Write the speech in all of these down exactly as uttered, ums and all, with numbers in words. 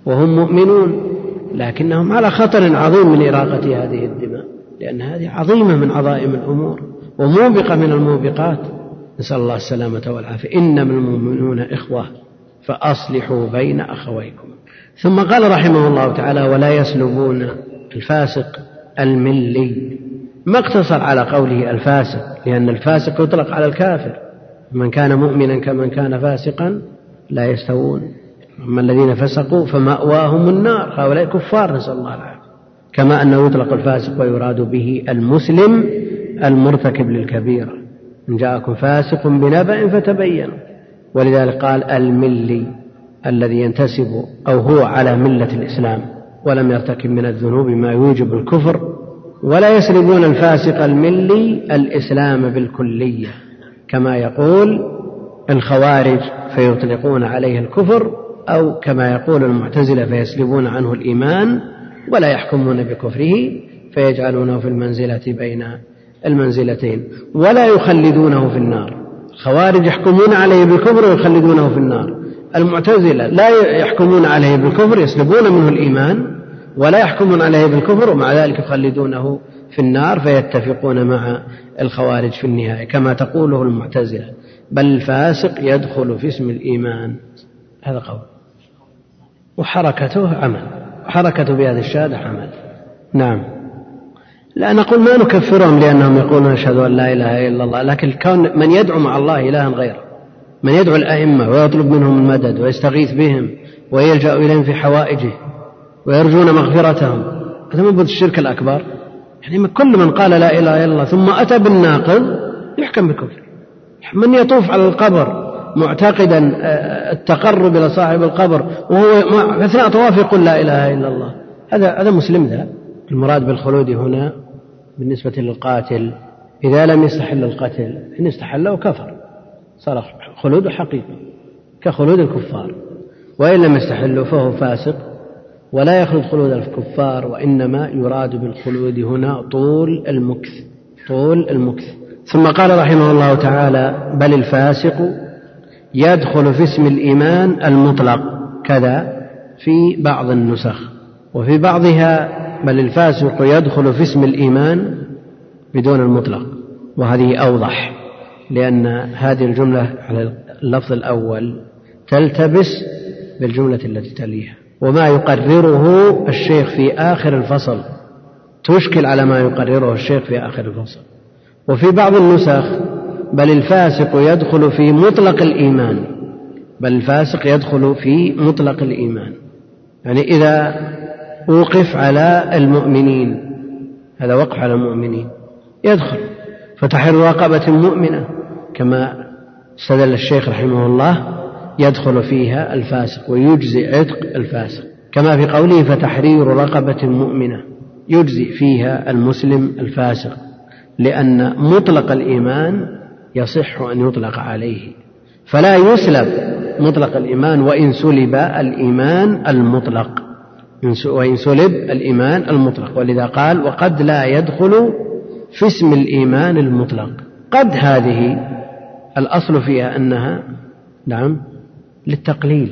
وهم مؤمنون، لكنهم على خطر عظيم من إراقة هذه الدماء، لأن هذه عظيمة من عظائم الأمور وموبقة من الموبقات، نسأل الله السلامة والعافية. إنما المؤمنون إخوة فأصلحوا بين أخويكم. ثم قال رحمه الله تعالى: ولا يسلبون الفاسق الملي. ما اقتصر على قوله الفاسق، لأن الفاسق يطلق على الكافر، من كان مؤمنا كمن كان فاسقا لا يستوون، أما الذين فسقوا فمأواهم النار، هؤلاء كفار نسأل الله العافية. كما أنه يطلق الفاسق ويراد به المسلم المرتكب للكبيرة، إن جاءكم فاسق بنبأ فتبينوا. ولذلك قال الملي الذي ينتسب أو هو على ملة الإسلام ولم يرتكب من الذنوب ما يوجب الكفر. ولا يسلبون الفاسق الملي الإسلام بالكلية، كما يقول الخوارج فيطلقون عليه الكفر، أو كما يقول المعتزلة فيسلبون عنه الإيمان ولا يحكمون بكفره فيجعلونه في المنزلة بين المنزلتين، ولا يخلدونه في النار. الخوارج يحكمون عليه بالكفر ويخلدونه في النار، المعتزلة لا يحكمون عليه بالكفر، يسلبون منه الإيمان ولا يحكمون عليه بالكفر، ومع ذلك يخلدونه في النار، فيتفقون مع الخوارج في النهاية كما تقوله المعتزلة، بل الفاسق يدخل في اسم الإيمان. هذا قول، وحركته عمل، حركته بهذه الشهادة عمل. نعم، لا نقول ما نكفرهم لأنهم يقولون أشهد أن لا إله إلا الله، لكن كون من يدعو مع الله إلها غيره، من يدعو الأئمة ويطلب منهم المدد ويستغيث بهم ويلجأ إليهم في حوائجه ويرجون مغفرتهم، هذا من الشرك الأكبر. يعني كل من قال لا إله إلا الله ثم أتى بالناقض يحكم بالكفر. من يطوف على القبر معتقدا التقرب إلى صاحب القبر وهو في أثناء طواف يقول لا إله إلا الله، هذا هذا مسلم. ذا المراد بالخلود هنا بالنسبة للقاتل إذا لم يستحل القتل، إن استحله كفر، صار خلود حقيقي كخلود الكفار، وإن لم يستحله فهو فاسق ولا يخلد خلود الكفار، وإنما يراد بالخلود هنا طول المكث، طول المكث. ثم قال رحمه الله تعالى: بل الفاسق يدخل في اسم الإيمان المطلق، كذا في بعض النسخ، وفي بعضها بل الفاسق يدخل في اسم الإيمان بدون المطلق، وهذه أوضح، لأن هذه الجملة على اللفظ الأول تلتبس بالجملة التي تليها، وما يقرره الشيخ في آخر الفصل تشكل على ما يقرره الشيخ في آخر الفصل. وفي بعض النسخ بل الفاسق يدخل في مطلق الإيمان، بل الفاسق يدخل في مطلق الإيمان، يعني إذا وقف على المؤمنين، هذا وقف على المؤمنين يدخل، فتحرير رقبة مؤمنة كما استدل الشيخ رحمه الله يدخل فيها الفاسق ويجزي عتق الفاسق، كما في قوله فتحرير رقبة مؤمنة يجزي فيها المسلم الفاسق، لأن مطلق الإيمان يصح أن يطلق عليه، فلا يسلب مطلق الإيمان وإن سلب الإيمان المطلق، وإن سلب الإيمان المطلق. ولذا قال: وقد لا يدخل في اسم الإيمان المطلق. قد هذه الأصل فيها أنها نعم للتقليل،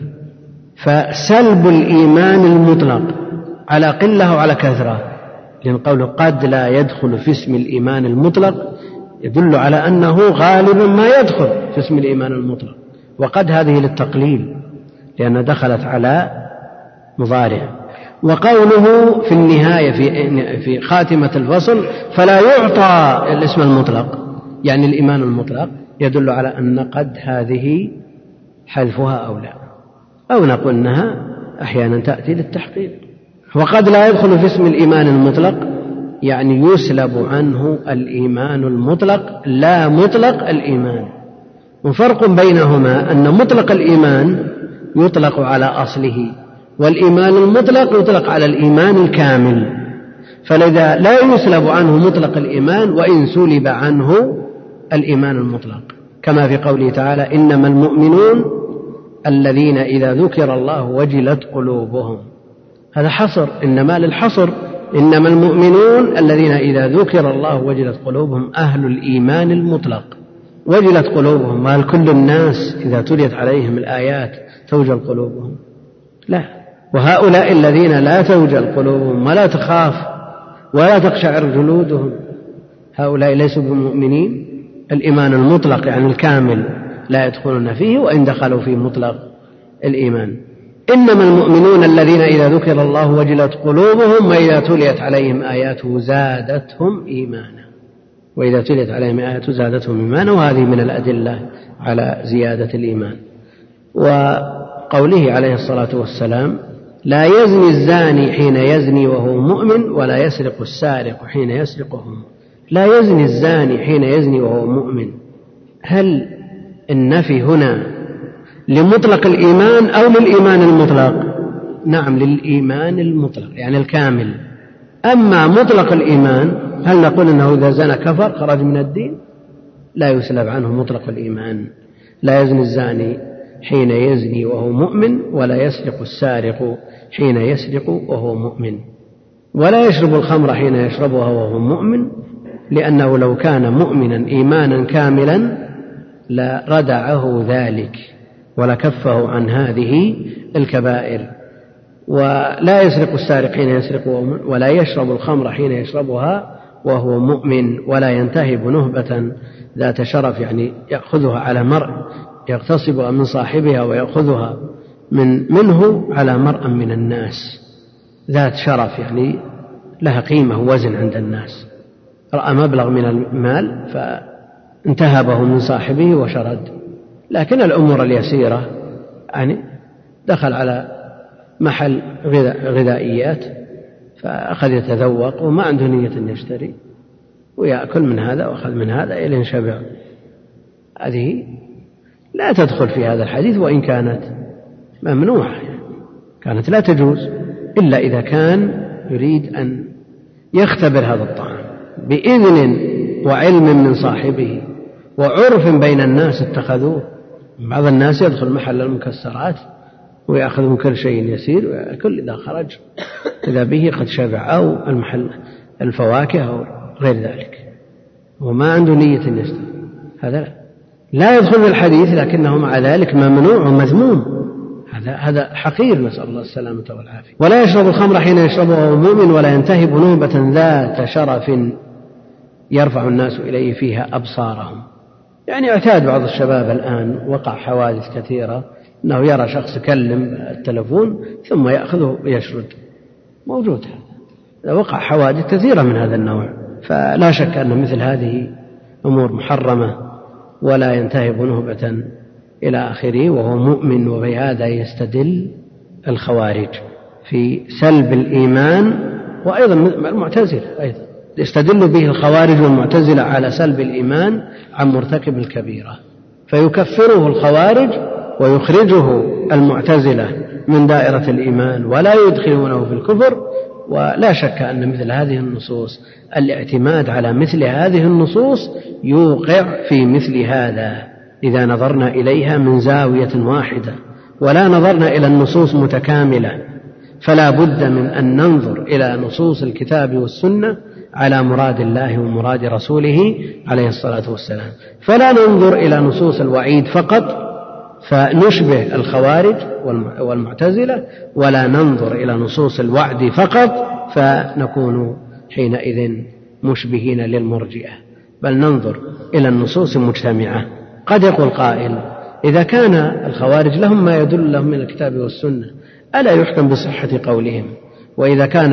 فسلب الإيمان المطلق على قلة وعلى كثرة، لأن قوله قد لا يدخل في اسم الإيمان المطلق يدل على أنه غالبا ما يدخل في اسم الإيمان المطلق، وقد هذه للتقليل لأنها دخلت على مضارع. وقوله في النهاية في في خاتمة الفصل فلا يعطى الاسم المطلق يعني الإيمان المطلق، يدل على أن قد هذه حذفها أو لا، أو نقول أنها أحيانا تأتي للتحقيق. وقد لا يدخل في اسم الإيمان المطلق يعني يسلب عنه الإيمان المطلق لا مطلق الإيمان. وفرق بينهما أن مطلق الإيمان يطلق على أصله، والإيمان المطلق يطلق على الإيمان الكامل، فلذا لا يسلب عنه مطلق الإيمان وإن سلب عنه الإيمان المطلق، كما في قوله تعالى: إنما المؤمنون الذين إذا ذكر الله وجلت قلوبهم. هذا حصر، إنما للحصر، إنما المؤمنون الذين إذا ذكر الله وجلت قلوبهم أهل الإيمان المطلق. وجلت قلوبهم، هل كل الناس إذا تليت عليهم الآيات توجل قلوبهم؟ لا، وهؤلاء الذين لا توجل قلوبهم ولا تخاف ولا تقشعر جلودهم هؤلاء ليسوا بمؤمنين. الإيمان المطلق يعني الكامل لا يدخلون فيه وإن دخلوا في مطلق الإيمان. إنما المؤمنون الذين إذا ذكر الله وجلت قلوبهم وإذا تليت عليهم آياته زادتهم إيمانا وإذا تليت عليهم آياته زادتهم إيمانا. وهذه من الأدلة على زيادة الإيمان. وقوله عليه الصلاة والسلام لا يزني الزاني حين يزني وهو مؤمن ولا يسرق السارق حين يسرق وهو مؤمن. لا يزني الزاني حين يزني وهو مؤمن. هل النفي هنا لمطلق الإيمان أو للإيمان المطلق؟ نعم للإيمان المطلق يعني الكامل. أما مطلق الإيمان هل نقول أنه إذا زنى كفر خرج من الدين؟ لا يسلب عنه مطلق الإيمان. لا يزني الزاني حين يزني وهو مؤمن ولا يسرق السارق حين يسرق وهو مؤمن ولا يشرب الخمر حين يشربها وهو مؤمن لأنه لو كان مؤمنا إيمانا كاملا لردعه ذلك ولكفه عن هذه الكبائر. ولا يسرق السارق حين يسرق وهو مؤمن ولا يشرب الخمر حين يشربها وهو مؤمن ولا ينتهب نهبة ذات شرف يعني يأخذها على مرء يغتصبها من صاحبها ويأخذها من منه على مرء من الناس ذات شرف يعني لها قيمة ووزن عند الناس. رأى مبلغ من المال فانتهبه من صاحبه وشرد. لكن الأمور اليسيرة يعني دخل على محل غذائيات فأخذ يتذوق وما عنده نية أن يشتري ويأكل من هذا وأخذ من هذا إلى شبع. هذه لا تدخل في هذا الحديث وإن كانت ممنوعة يعني كانت لا تجوز إلا إذا كان يريد أن يختبر هذا الطعام بإذن وعلم من صاحبه وعرف بين الناس اتخذوه. بعض الناس يدخل محل المكسرات ويأخذ من كل شيء يسير ويأكل إذا خرج إذا به قد شبع أو المحل الفواكه أو غير ذلك وما عنده نية يشتري هذا لا. لا يدخل في الحديث لكنه مع ذلك ممنوع ومذموم. هذا هذا حقير نسأل الله السلامة والعافية. ولا يشرب الخمر حين يشربه وهو مؤمن ولا ينتهب نهبة ذات شرف يرفع الناس إليه فيها أبصارهم. يعني اعتاد بعض الشباب الآن وقع حوادث كثيرة أنه يرى شخص يكلم التلفون ثم يأخذه ويشرد. موجود هذا وقع حوادث كثيرة من هذا النوع. فلا شك أن مثل هذه أمور محرمة ولا ينتهب نهبة إلى آخره وهو مؤمن. وبهذا يستدل الخوارج في سلب الإيمان وأيضا المعتزلة أيضا يستدل به الخوارج والمعتزلة على سلب الإيمان عن مرتكب الكبيرة فيكفره الخوارج ويخرجه المعتزلة من دائرة الإيمان ولا يدخلونه في الكفر. ولا شك أن مثل هذه النصوص الاعتماد على مثل هذه النصوص يوقع في مثل هذا إذا نظرنا إليها من زاوية واحدة ولا نظرنا إلى النصوص متكاملة. فلا بد من أن ننظر إلى نصوص الكتاب والسنة على مراد الله ومراد رسوله عليه الصلاة والسلام. فلا ننظر إلى نصوص الوعيد فقط فنشبه الخوارج والمعتزلة ولا ننظر إلى نصوص الوعد فقط فنكون حينئذ مشبهين للمرجئة. بل ننظر إلى النصوص مجتمعة. قد يقول قائل إذا كان الخوارج لهم ما يدل لهم من الكتاب والسنة ألا يحكم بصحة قولهم؟ وإذا كان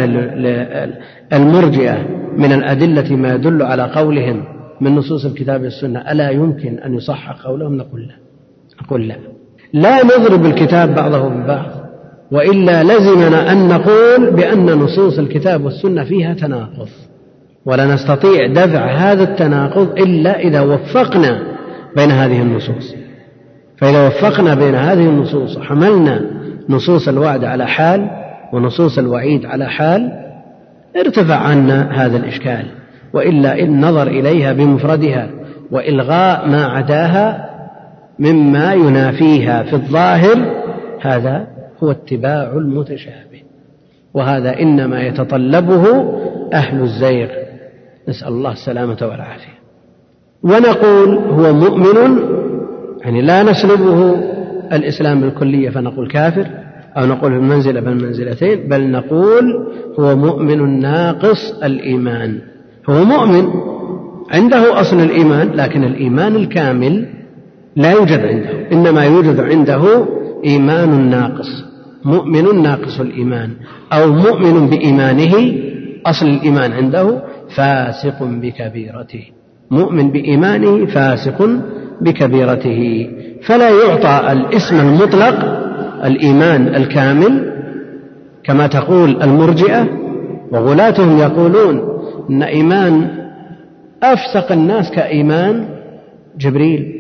المرجئة من الأدلة ما يدل على قولهم من نصوص الكتاب والسنة ألا يمكن أن يصحح قولهم؟ نقول لا. نقول لا لا نضرب الكتاب بعضه ببعض وإلا لزمنا أن نقول بأن نصوص الكتاب والسنة فيها تناقض ولا نستطيع دفع هذا التناقض إلا إذا وفقنا بين هذه النصوص. فإذا وفقنا بين هذه النصوص وحملنا نصوص الوعد على حال ونصوص الوعيد على حال ارتفع عنا هذا الإشكال. وإلا إن نظر إليها بمفردها وإلغاء ما عداها مما ينافيها في الظاهر هذا هو اتباع المتشابه وهذا إنما يتطلبه أهل الزيغ نسأل الله السلامة والعافية. ونقول هو مؤمن يعني لا نسلبه الإسلام بالكلية فنقول كافر أو نقول في المنزلة بين المنزلتين، بل نقول هو مؤمن ناقص الإيمان. هو مؤمن عنده أصل الإيمان، لكن الإيمان الكامل لا يوجد عنده، إنما يوجد عنده إيمان ناقص، مؤمن ناقص الإيمان، أو مؤمن بإيمانه أصل الإيمان عنده فاسق بكبيرته، مؤمن بإيمانه فاسق بكبيرته. فلا يعطى الاسم المطلق الإيمان الكامل كما تقول المرجئة، وغلاتهم يقولون إن إيمان أفسق الناس كإيمان جبريل،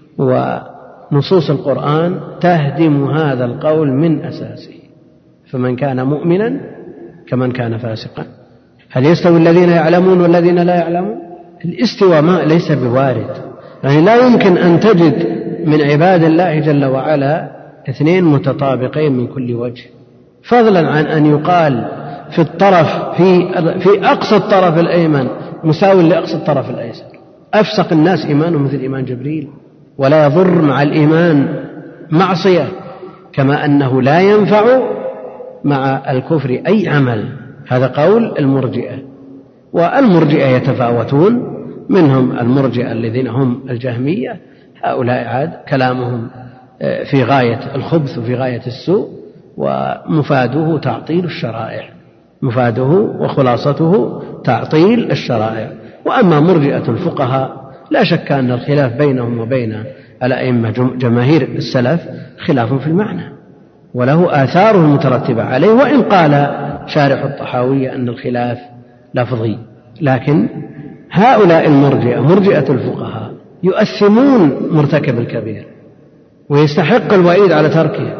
ونصوص القرآن تهدم هذا القول من أساسه. فمن كان مؤمنا كمن كان فاسقا. هل يستوي الذين يعلمون والذين لا يعلمون؟ الاستواء ما ليس بوارد، يعني لا يمكن أن تجد من عباد الله جل وعلا اثنين متطابقين من كل وجه، فضلا عن أن يقال في الطرف في, في أقصى الطرف الأيمن مساو لأقصى الطرف الأيسر. أفسق الناس إيمانه مثل إيمان جبريل، ولا يضر مع الإيمان معصية، كما أنه لا ينفع مع الكفر أي عمل. هذا قول المرجئة. والمرجئة يتفاوتون، منهم المرجئة الذين هم الجهمية، هؤلاء عاد كلامهم في غاية الخبث وفي غاية السوء، ومفاده تعطيل الشرائع، مفاده وخلاصته تعطيل الشرائع. وأما مرجئة الفقهاء لا شك أن الخلاف بينهم وبين الأئمة جماهير السلف خلاف في المعنى، وله آثاره المترتبة عليه، وإن قال شارح الطحاوية أن الخلاف لفظي. لكن هؤلاء المرجئة مرجئة الفقهاء يؤثمون مرتكب الكبير ويستحق الوعيد على تركه،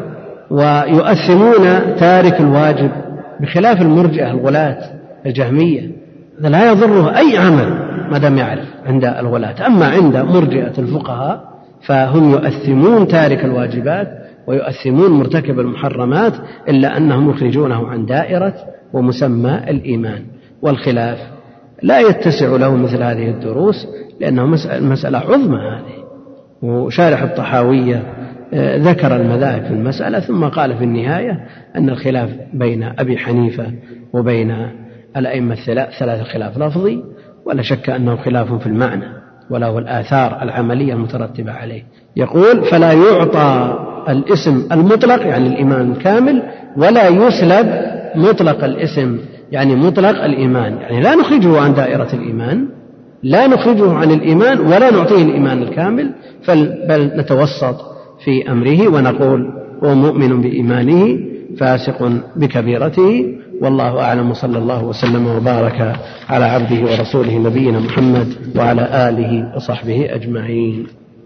ويؤثمون تارك الواجب، بخلاف المرجئة الغلاة الجهمية لا يضره أي عمل ما دام يعرف عند الغلاة. أما عند مرجئة الفقهاء فهم يؤثمون تارك الواجبات ويؤثمون مرتكب المحرمات، إلا أنهم يخرجونه عن دائرة ومسمى الإيمان. والخلاف لا يتسع له مثل هذه الدروس، لأنه مسألة عظمى هذه. وشارح الطحاوية ذكر المذاهب في المسألة، ثم قال في النهاية أن الخلاف بين أبي حنيفة وبين الأئمة الثلاثة خلاف لفظي، ولا شك أنه خلاف في المعنى وله الآثار العملية المترتبة عليه. يقول فلا يعطى الاسم المطلق يعني الإيمان الكامل، ولا يسلب مطلق الاسم يعني مطلق الإيمان، يعني لا نخرجه عن دائرة الإيمان، لا نخرجه عن الإيمان ولا نعطيه الإيمان الكامل، بل نتوسط في أمره ونقول هو مؤمن بإيمانه فاسق بكبيرته. والله أعلم، صلى الله وسلم وبارك على عبده ورسوله نبينا محمد وعلى آله وصحبه أجمعين.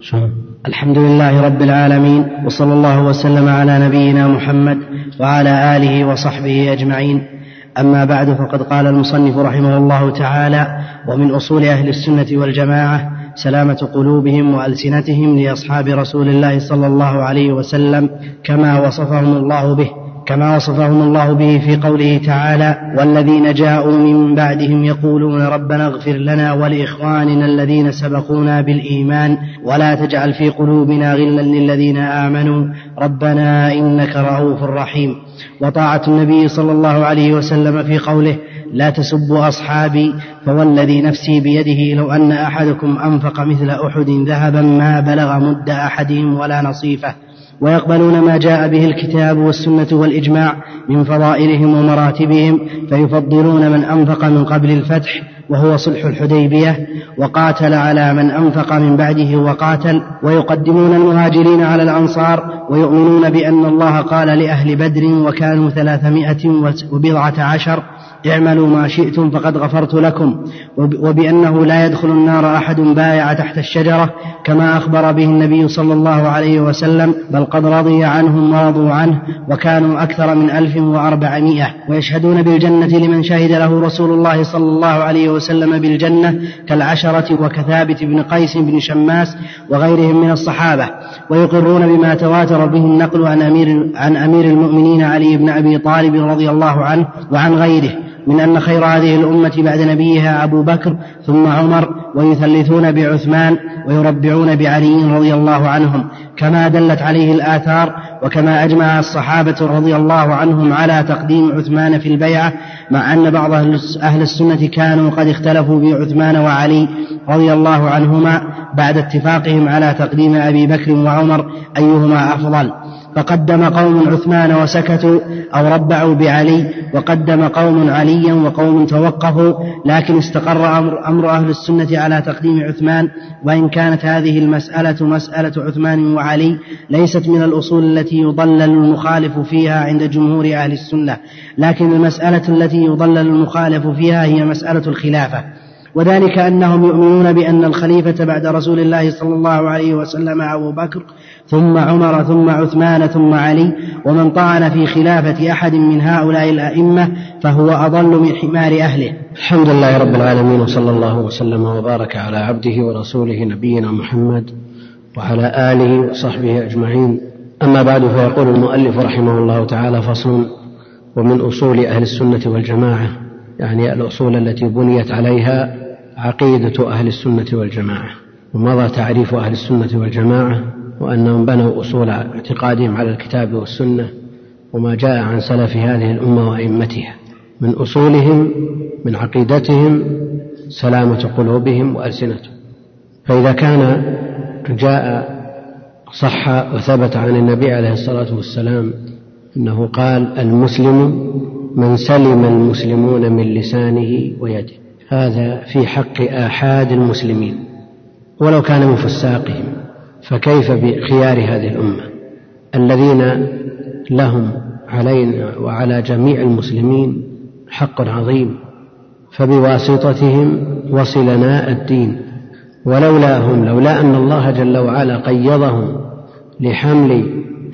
الحمد لله رب العالمين، وصلى الله وسلم على نبينا محمد وعلى آله وصحبه أجمعين. أما بعد، فقد قال المصنف رحمه الله تعالى: ومن أصول أهل السنة والجماعة سلامة قلوبهم وألسنتهم لأصحاب رسول الله صلى الله عليه وسلم كما وصفهم الله به كما وصفهم الله به في قوله تعالى: والذين جاءوا من بعدهم يقولون ربنا اغفر لنا ولإخواننا الذين سبقونا بالإيمان ولا تجعل في قلوبنا غلا للذين آمنوا ربنا إنك رؤوف رحيم. وطاعة النبي صلى الله عليه وسلم في قوله: لا تسبوا أصحابي فوالذي نفسي بيده لو أن أحدكم أنفق مثل أحد ذهبا ما بلغ مد أحدهم ولا نصيفه. ويقبلون ما جاء به الكتاب والسنة والإجماع من فضائلهم ومراتبهم، فيفضلون من أنفق من قبل الفتح وهو صلح الحديبية وقاتل على من أنفق من بعده وقاتل، ويقدمون المهاجرين على الأنصار، ويؤمنون بأن الله قال لأهل بدر وكانوا ثلاثمائة وبضعة عشر: اعملوا ما شئتم فقد غفرت لكم، وبأنه لا يدخل النار أحد بايع تحت الشجرة كما أخبر به النبي صلى الله عليه وسلم، بل قد رضي عنهم ورضوا عنه وكانوا أكثر من ألف وأربعمائة. ويشهدون بالجنة لمن شهد له رسول الله صلى الله عليه وسلم بالجنة كالعشرة وكثابت بن قيس بن شماس وغيرهم من الصحابة. ويقرون بما تواتر به النقل عن أمير, عن أمير المؤمنين علي بن أبي طالب رضي الله عنه وعن غيره من أن خير هذه الأمة بعد نبيها أبو بكر ثم عمر، ويثلثون بعثمان ويربعون بعلي رضي الله عنهم، كما دلت عليه الآثار، وكما أجمع الصحابة رضي الله عنهم على تقديم عثمان في البيعة، مع أن بعض أهل السنة كانوا قد اختلفوا بعثمان وعلي رضي الله عنهما بعد اتفاقهم على تقديم أبي بكر وعمر أيهما أفضل، فقدم قوم عثمان وسكتوا أو ربعوا بعلي، وقدم قوم عليا وقوم توقفوا، لكن استقر أمر, أمر أهل السنة على تقديم عثمان، وإن كانت هذه المسألة مسألة عثمان وعلي ليست من الأصول التي يضلل المخالف فيها عند جمهور أهل السنة، لكن المسألة التي يضلل المخالف فيها هي مسألة الخلافة، وذلك أنهم يؤمنون بأن الخليفة بعد رسول الله صلى الله عليه وسلم أبو بكر ثم عمر ثم عثمان ثم علي، ومن طعن في خلافة أحد من هؤلاء الأئمة فهو أضل من حمار أهله. الحمد لله رب العالمين، وصلى الله وسلم وبارك على عبده ورسوله نبينا محمد وعلى آله وصحبه أجمعين. أما بعد، فيقول المؤلف رحمه الله تعالى: فصل: ومن أصول أهل السنة والجماعة، يعني الأصول التي بنيت عليها عقيدة أهل السنة والجماعة. ومضى تعريف أهل السنة والجماعة، وأنهم بنوا أصول اعتقادهم على الكتاب والسنة وما جاء عن سلف هذه الأمة وأئمتها. من أصولهم من عقيدتهم سلامة قلوبهم وألسنتهم. فإذا كان جاء صح وثبت عن النبي عليه الصلاة والسلام أنه قال: المسلم من سلم المسلمون من لسانه ويده، هذا في حق آحاد المسلمين ولو كان من فساقهم، فكيف بخيار هذه الأمة الذين لهم علينا وعلى جميع المسلمين حق عظيم، فبواسطتهم وصلنا الدين، ولولاهم لولا أن الله جل وعلا قيضهم لحمل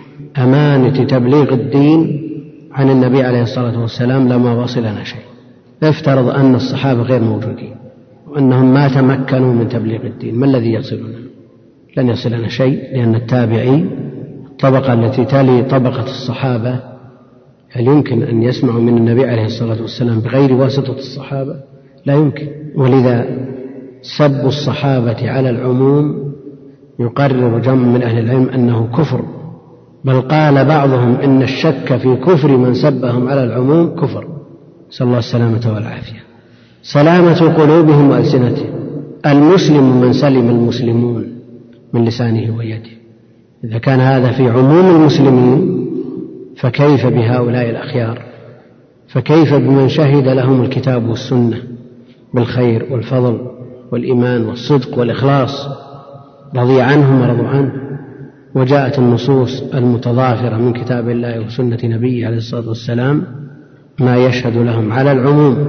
أمانة تبليغ الدين عن النبي عليه الصلاة والسلام لما وصلنا شيء. افترض أن الصحابة غير موجودين وأنهم ما تمكنوا من تبليغ الدين، ما الذي يصلنا؟ لن يصلنا شيء، لأن التابعي الطبقة التي تلي طبقة الصحابة هل يمكن أن يسمعوا من النبي عليه الصلاة والسلام بغير واسطة الصحابة؟ لا يمكن. ولذا سب الصحابة على العموم يقرر جمع من أهل العلم أنه كفر، بل قال بعضهم إن الشك في كفر من سبهم على العموم كفر، نسأل الله السلامة والعافية. سلامة قلوبهم وألسنتهم. المسلم من سلم المسلمون من لسانه ويده. إذا كان هذا في عموم المسلمين فكيف بهؤلاء الأخيار؟ فكيف بمن شهد لهم الكتاب والسنة بالخير والفضل والإيمان والصدق والإخلاص، رضي عنهم ورضوا عنه، وجاءت النصوص المتضافرة من كتاب الله وسنة نبيه عليه الصلاة والسلام ما يشهد لهم على العموم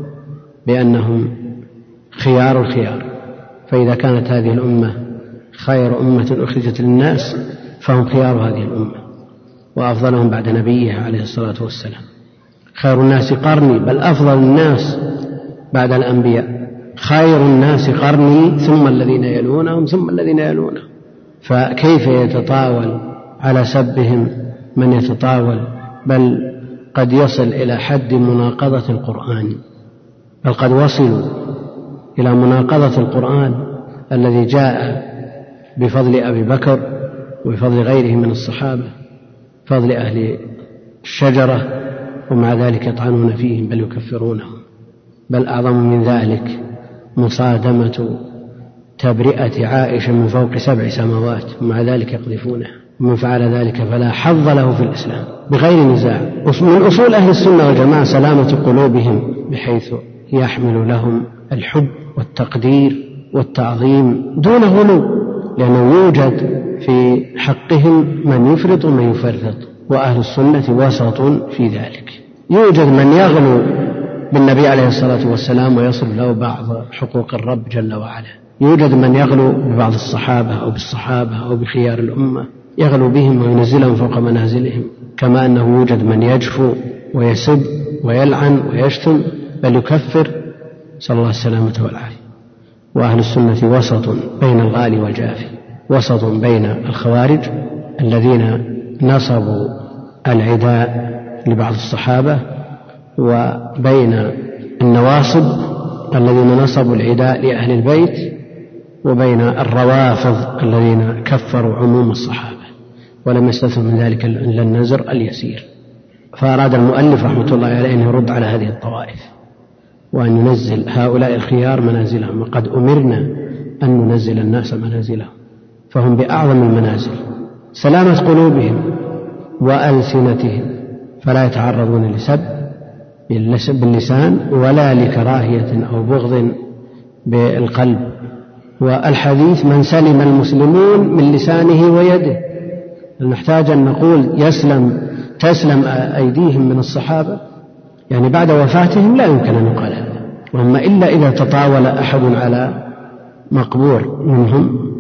بأنهم خيار الخيار. فإذا كانت هذه الأمة خير أمة أخرجت للناس فهم خيار هذه الأمة وأفضلهم بعد نبيها عليه الصلاة والسلام. خير الناس قرني، بل أفضل الناس بعد الأنبياء. خير الناس قرني ثم الذين يلونهم ثم الذين يلونهم. فكيف يتطاول على سبهم من يتطاول؟ بل قد يصل إلى حد مناقضة القرآن، بل قد وصلوا إلى مناقضة القرآن الذي جاء بفضل أبي بكر وبفضل غيره من الصحابة، فضل أهل الشجرة، ومع ذلك يطعنون فيهم بل يكفرونهم. بل أعظم من ذلك مصادمة تبرئة عائشة من فوق سبع سماوات، ومع ذلك يقذفونها. ومن فعل ذلك فلا حظ له في الإسلام بغير نزاع. من أصول أهل السنة والجماعة سلامة قلوبهم، بحيث يحمل لهم الحب والتقدير والتعظيم دون غلو، لأنه يوجد في حقهم من يفرط ومن يفرط، وأهل السنة وسط في ذلك. يوجد من يغلو بالنبي عليه الصلاة والسلام ويصل له بعض حقوق الرب جل وعلا، يوجد من يغلو ببعض الصحابة أو بالصحابة أو بخيار الأمة، يغلو بهم وينزلهم فوق منازلهم، كما أنه يوجد من يجفو ويسب ويلعن ويشتم بل يكفر، صلى الله السلامة والعافية. وأهل السنة وسط بين الغالي والجافي، وسط بين الخوارج الذين نصبوا العداء لبعض الصحابة، وبين النواصب الذين نصبوا العداء لأهل البيت وبين الروافض الذين كفروا عموم الصحابة ولم يستثنوا من ذلك إلا النزر اليسير. فأراد المؤلف رحمة الله عليه أن يرد على هذه الطوائف وأن ينزل هؤلاء الخيار منازلهم، وقد أمرنا أن ننزل الناس منازلهم، فهم بأعظم المنازل سلامة قلوبهم وألسنتهم، فلا يتعرضون لسب باللسان ولا لكراهية أو بغض بالقلب. والحديث من سلم المسلمون من لسانه ويده، نحتاج أن نقول يسلم تسلم أيديهم من الصحابة، يعني بعد وفاتهم لا يمكن أن يقال هذا، وأما إلا إذا تطاول أحد على مقبور منهم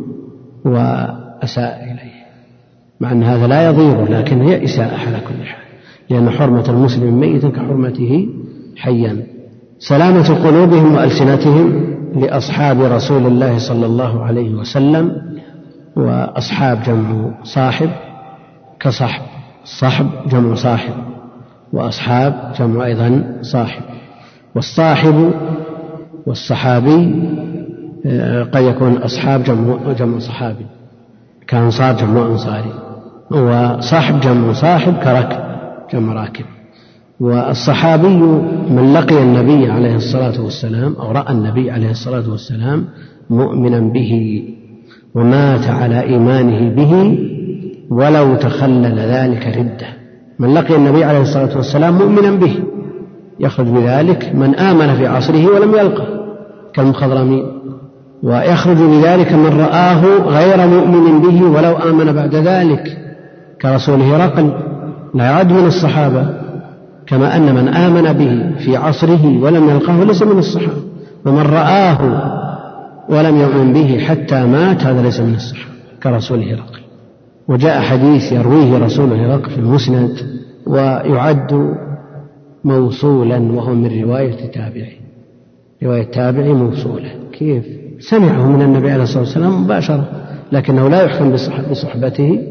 وأساء إليه، مع أن هذا لا يضيره لكن هي إساءة على كل حال، لأن حرمة المسلم ميت كحرمته حيا. سلامة قلوبهم وألسنتهم لأصحاب رسول الله صلى الله عليه وسلم، وأصحاب جمع صاحب كصحب، الصحب جمع صاحب، وأصحاب جمع أيضا صاحب. والصاحب والصحابي قد يكون أصحاب جمع, جمع صحابي كأنصار جمع أنصاري، وصاحب جمع صاحب كركب جمع راكب. والصحابي من لقي النبي عليه الصلاة والسلام أو رأى النبي عليه الصلاة والسلام مؤمنا به ومات على إيمانه به ولو تخلل ذلك ردة. من لقي النبي عليه الصلاة والسلام مؤمنا به يخرج بذلك من آمن في عصره ولم يلقه كالمخضرمين، ويخرج بذلك من رآه غير مؤمن به ولو آمن بعد ذلك كرسول هرقل لا يعد من الصحابة، كما أن من آمن به في عصره ولم يلقه ليس من الصحابة، ومن رآه ولم يؤمن به حتى مات هذا ليس من الصحابة كرسول هرقل. وجاء حديث يرويه رسول هرقل في المسند ويعد موصولا وهو من رواية تابعي، رواية تابعي موصولة، كيف؟ سمعه من النبي عليه الصلاة والسلام مباشرة لكنه لا يحكم بصحبته.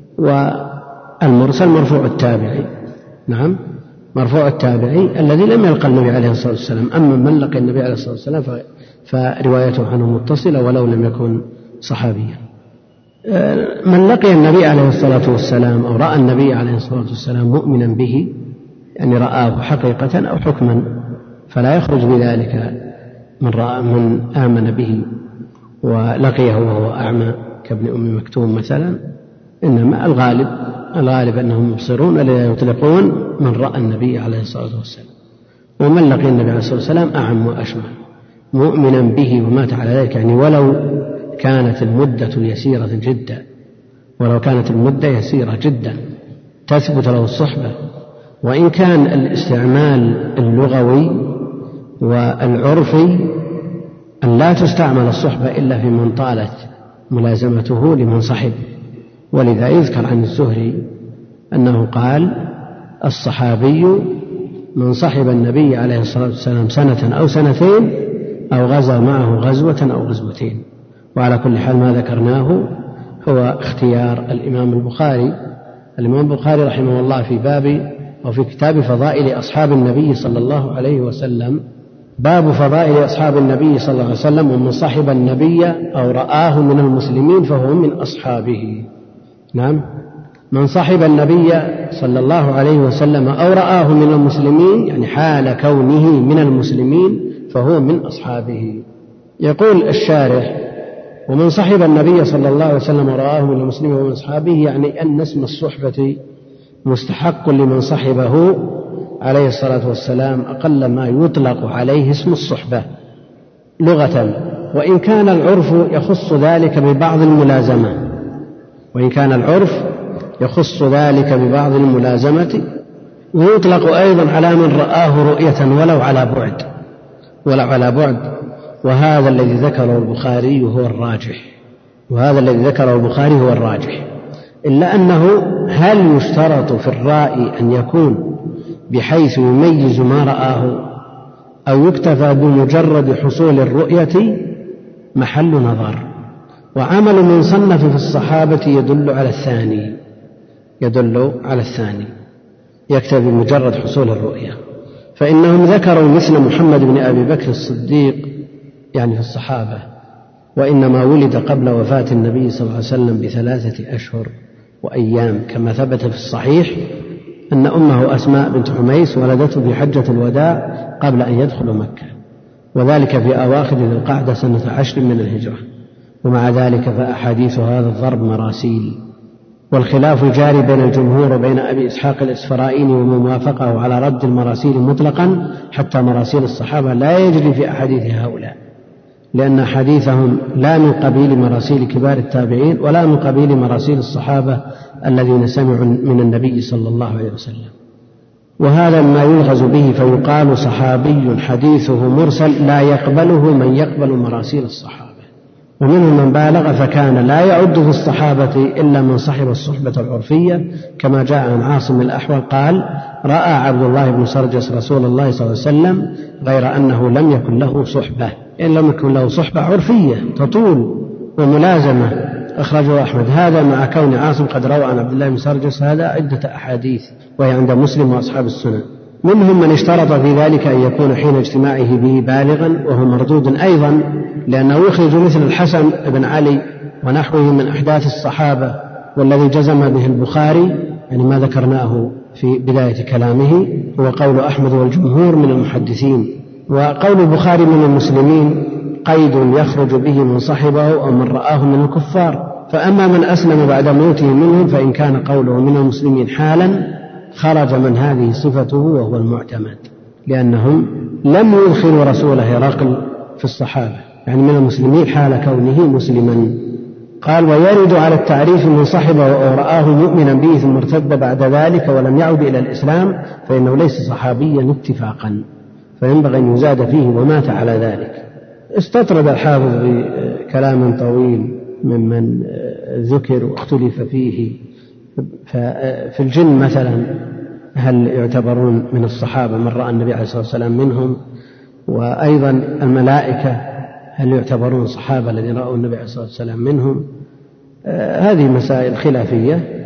والمرسل مرفوع التابعي، نعم مرفوع التابعي الذي لم يلقى النبي عليه الصلاة والسلام. أما من لقى النبي عليه الصلاة والسلام فروايته عنه متصلة ولو لم يكن صحابيا. من لقي النبي عليه الصلاة والسلام أو رأى النبي عليه الصلاة والسلام مؤمنا به، يعني رآه حقيقة أو حكما، فلا يخرج بذلك من رأى من آمن به ولقيه وهو أعمى كابن أم مكتوم مثلا، إنما الغالب الغالب أنهم مبصرون لا يطلقون من رأى النبي عليه الصلاة والسلام. ومن لقي النبي عليه الصلاة والسلام أعم وأشمل مؤمنا به ومات على ذلك، يعني ولو كانت المدة يسيرة جدا، ولو كانت المدة يسيرة جدا تثبت له الصحبة. وإن كان الاستعمال اللغوي والعرفي أن لا تستعمل الصحبة إلا في من طالت ملازمته لمن صحب، ولذا يذكر عن الزهري أنه قال الصحابي من صحب النبي عليه الصلاة والسلام سنة أو سنتين أو غزا معه غزوة أو غزوتين. وعلى كل حال ما ذكرناه هو اختيار الإمام البخاري. الإمام البخاري رحمه الله في باب أو في كتاب فضائل أصحاب النبي صلى الله عليه وسلم، باب فضائل أصحاب النبي صلى الله عليه وسلم، ومن صحب النبي أو رآه من المسلمين فهو من أصحابه. نعم، من صحب النبي صلى الله عليه وسلم أو رآه من المسلمين يعني حال كونه من المسلمين فهو من أصحابه. يقول الشارح ومن صحب النبي صلى الله عليه وسلم ورآه من المسلمين ومن أصحابه، يعني أن اسم الصحبة مستحق لمن صحبه عليه الصلاة والسلام أقل ما يطلق عليه اسم الصحبة لغة، وإن كان العرف يخص ذلك ببعض الملازمة وإن كان العرف يخص ذلك ببعض الملازمة ويطلق أيضا على من رآه رؤية ولو على بعد ولو على بعد وهذا الذي ذكره البخاري هو الراجح وهذا الذي ذكره البخاري هو الراجح إلا أنه هل يشترط في الرائي أن يكون بحيث يميز ما رآه أو يكتفى بمجرد حصول الرؤية محل نظر. وعمل من صنف في الصحابة يدل على الثاني يدل على الثاني يكتفي بمجرد حصول الرؤية. فإنهم ذكروا مثل محمد بن أبي بكر الصديق يعني في الصحابة، وإنما ولد قبل وفاة النبي صلى الله عليه وسلم بثلاثة أشهر وأيام، كما ثبت في الصحيح أن أمه أسماء بنت حميس ولدته في حجة الوداع قبل أن يدخل مكة، وذلك في أواخر ذي القعدة سنة عشر من الهجرة. ومع ذلك فأحاديث هذا الضرب مراسيل، والخلاف جاري بين الجمهور وبين أبي إسحاق الإسفرائيني وموافقه على رد المراسيل مطلقا حتى مراسيل الصحابة لا يجري في أحاديث هؤلاء، لأن حديثهم لا من قبيل مراسيل كبار التابعين ولا من قبيل مراسيل الصحابة الذين سمعوا من النبي صلى الله عليه وسلم. وهذا ما يلغز به فيقال صحابي حديثه مرسل لا يقبله من يقبل مراسيل الصحابة. ومنهم من بالغ فكان لا يعد في الصحابة إلا من صحب الصحبة العرفية، كما جاء عن عاصم الأحول قال: رأى عبد الله بن سرجس رسول الله صلى الله عليه وسلم غير أنه لم يكن له صحبة، إن لم يكن له صحبة عرفية تطول وملازمة. أخرجه أحمد. هذا مع كون عاصم قد روى عن عبد الله بن سرجس هذا عدة أحاديث وهي عند مسلم وأصحاب السنن. منهم من اشترط في ذلك أن يكون حين اجتماعه به بالغا، وهو مردود أيضا، لأنه يخرج مثل الحسن بن علي ونحوه من أحداث الصحابة، والذي جزم به البخاري يعني ما ذكرناه في بداية كلامه هو قول أحمد والجمهور من المحدثين. وقول البخاري من المسلمين قيد يخرج به من صحبه أو من رآه من الكفار. فأما من أسلم بعد موته منهم فإن كان قوله من المسلمين حالا خرج من هذه صفته وهو المعتمد، لأنهم لم يدخلوا رسول هرقل في الصحابة، يعني من المسلمين حال كونه مسلما. قال: ويرد على التعريف من صحبه أو رآه مؤمنا به ثم ارتد بعد ذلك ولم يعد إلى الإسلام فإنه ليس صحابيا اتفاقا، فينبغي أن يزاد فيه ومات على ذلك. استطرد الحافظ بكلام طويل ممن ذكر واختلف فيه. ففي الجن مثلا هل يعتبرون من الصحابة من رأى النبي عليه الصلاة والسلام منهم؟ وأيضا الملائكة هل يعتبرون صحابة الذين رأوا النبي عليه الصلاة والسلام منهم؟ آه هذه مسائل خلافية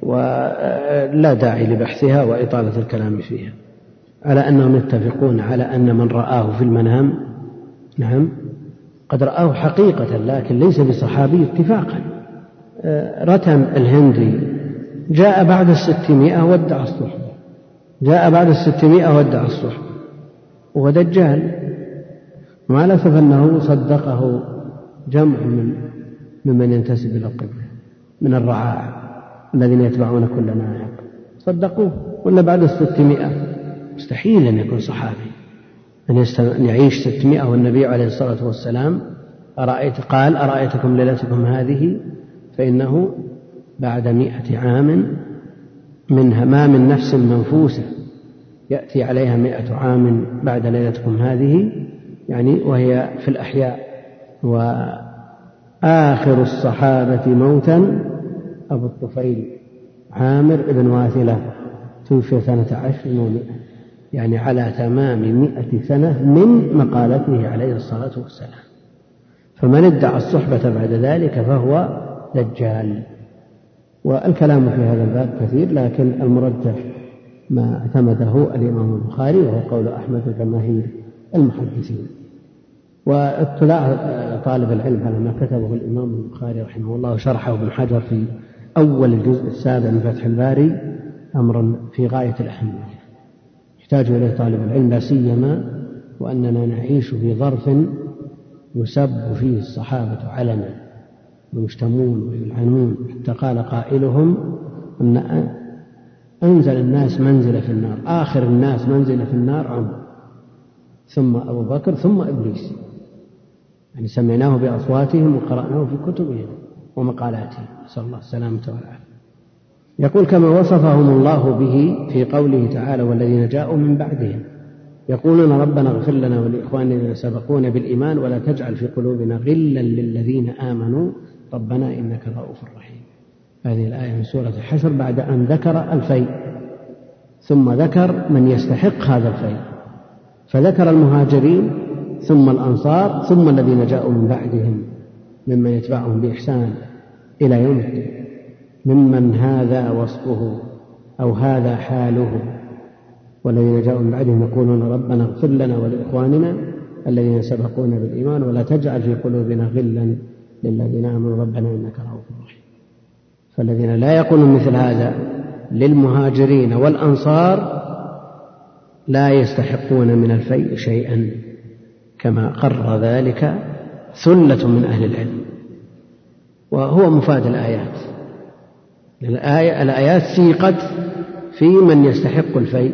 ولا داعي لبحثها وإطالة الكلام فيها، على أنهم يتفقون على أن من رآه في المنام نعم قد رآه حقيقة لكن ليس بصحابي اتفاقا. آه رتم الهندي جاء بعد الستمائة وادعى الصحبة، جاء بعد الستمائة وادعى الصحبة وهو دجال، مع الأسف أنه صدقه جمع من ممن ينتسب إلى القبلة من الرعاع الذين يتبعون كل نائق، صدقوه. ولا بعد الستمائة مستحيل أن يكون صحابي أن يعيش ستمائة والنبي عليه الصلاة والسلام أرأيت قال: أرأيتكم ليلتكم هذه، فإنه بعد مئة عام منها ما من نفس منفوسة يأتي عليها مئة عام بعد ليلتكم هذه، يعني وهي في الأحياء. وآخر الصحابة موتا أبو الطفيل عامر بن واثلة توفي سنة عشر ومئة، يعني على تمام مئة سنة من مقالته عليه الصلاة والسلام. فمن ادعى الصحبة بعد ذلك فهو دجال. والكلام في هذا الباب كثير، لكن المرجح ما اعتمده الإمام البخاري وهو قول أحمد وجماهير المحدثين. واطلاع طالب العلم على ما كتبه الإمام البخاري رحمه الله وشرحه ابن حجر في أول الجزء السابع من فتح الباري أمر في غاية الأهمية يحتاج إليه طالب العلم، لا سيما وأننا نعيش في ظرف يسب فيه الصحابة علنا ويشتمون ويلعنون، حتى قال قائلهم أن أنزل الناس منزلة في النار، آخر الناس منزلة في النار عمر ثم أبو بكر ثم إبليس، يعني سمعناه بأصواتهم وقرأناه في كتبهم ومقالاتهم، نسأل الله السلامة والعافية. يقول: كما وصفهم الله به في قوله تعالى: والذين جاءوا من بعدهم يقولون ربنا اغفر لنا ولإخواننا الذين سبقونا بالإيمان ولا تجعل في قلوبنا غلا للذين آمنوا ربنا إنك رؤوف رحيم. هذه الآية من سورة الحشر بعد أن ذكر الفيء ثم ذكر من يستحق هذا الفيء، فذكر المهاجرين ثم الأنصار ثم الذين جاءوا من بعدهم ممن يتبعهم بإحسان إلى يوم الدين، ممن هذا وصفه أو هذا حاله والذين جاءوا من بعدهم يقولون ربنا اغفر لنا ولإخواننا الذين سبقونا بالإيمان ولا تجعل في قلوبنا غلا للذين آمنوا ربنا إنك رؤوف رحيم. فالذين لا يقولون مثل هذا للمهاجرين والأنصار لا يستحقون من الفيء شيئا، كما قرر ذلك ثلة من أهل العلم، وهو مفاد الآيات. الآية الآيات سيقت في من يستحق الفيء،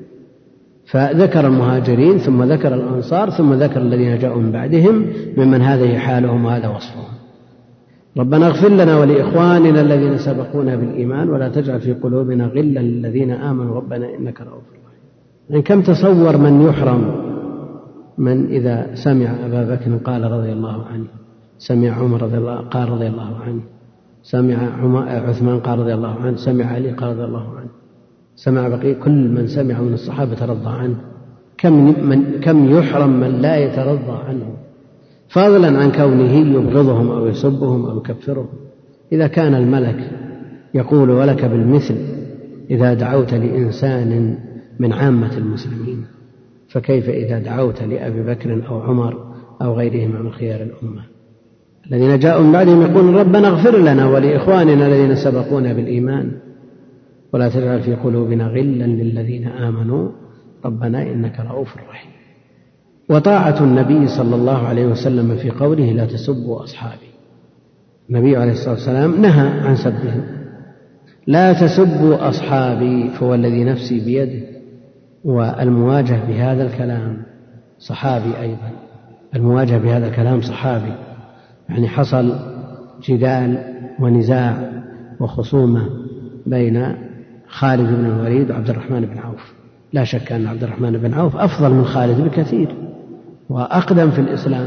فذكر المهاجرين ثم ذكر الأنصار ثم ذكر الذين جاءوا من بعدهم ممن هذه حالهم وهذا وصفهم. ربنا اغفر لنا ولإخواننا الذين سبقونا بالإيمان ولا تجعل في قلوبنا غلا للذين آمنوا ربنا إنك رؤوف رحيم. يعني كم تصور من يحرم، من إذا سمع أبا بكر قال رضي الله عنه، سمع عمر رضي الله قال رضي الله عنه، سمع عثمان قال رضي الله عنه، سمع علي قال رضي الله عنه، سمع بقي كل من سمع من الصحابة ترضى عنه. كم, من كم يحرم من لا يترضى عنه، فضلا عن كونه يبغضهم أو يسبهم أو يكفرهم. إذا كان الملك يقول ولك بالمثل إذا دعوت لإنسان من عامة المسلمين، فكيف إذا دعوت لأبي بكر أو عمر أو غيرهما من خيار الأمة؟ الذين جاءوا من بعدهم يقولون ربنا اغفر لنا ولإخواننا الذين سبقونا بالإيمان ولا تجعل في قلوبنا غلا للذين آمنوا ربنا إنك رؤوف رحيم. وطاعة النبي صلى الله عليه وسلم في قوله لا تسبوا أصحابي. النبي عليه الصلاة والسلام نهى عن سبهم، لا تسبوا أصحابي فوالذي نفسي بيده. والمواجه بهذا الكلام صحابي أيضا، المواجه بهذا الكلام صحابي، يعني حصل جدال ونزاع وخصومة بين خالد بن الوليد وعبد الرحمن بن عوف. لا شك أن عبد الرحمن بن عوف أفضل من خالد بكثير وأقدم في الإسلام،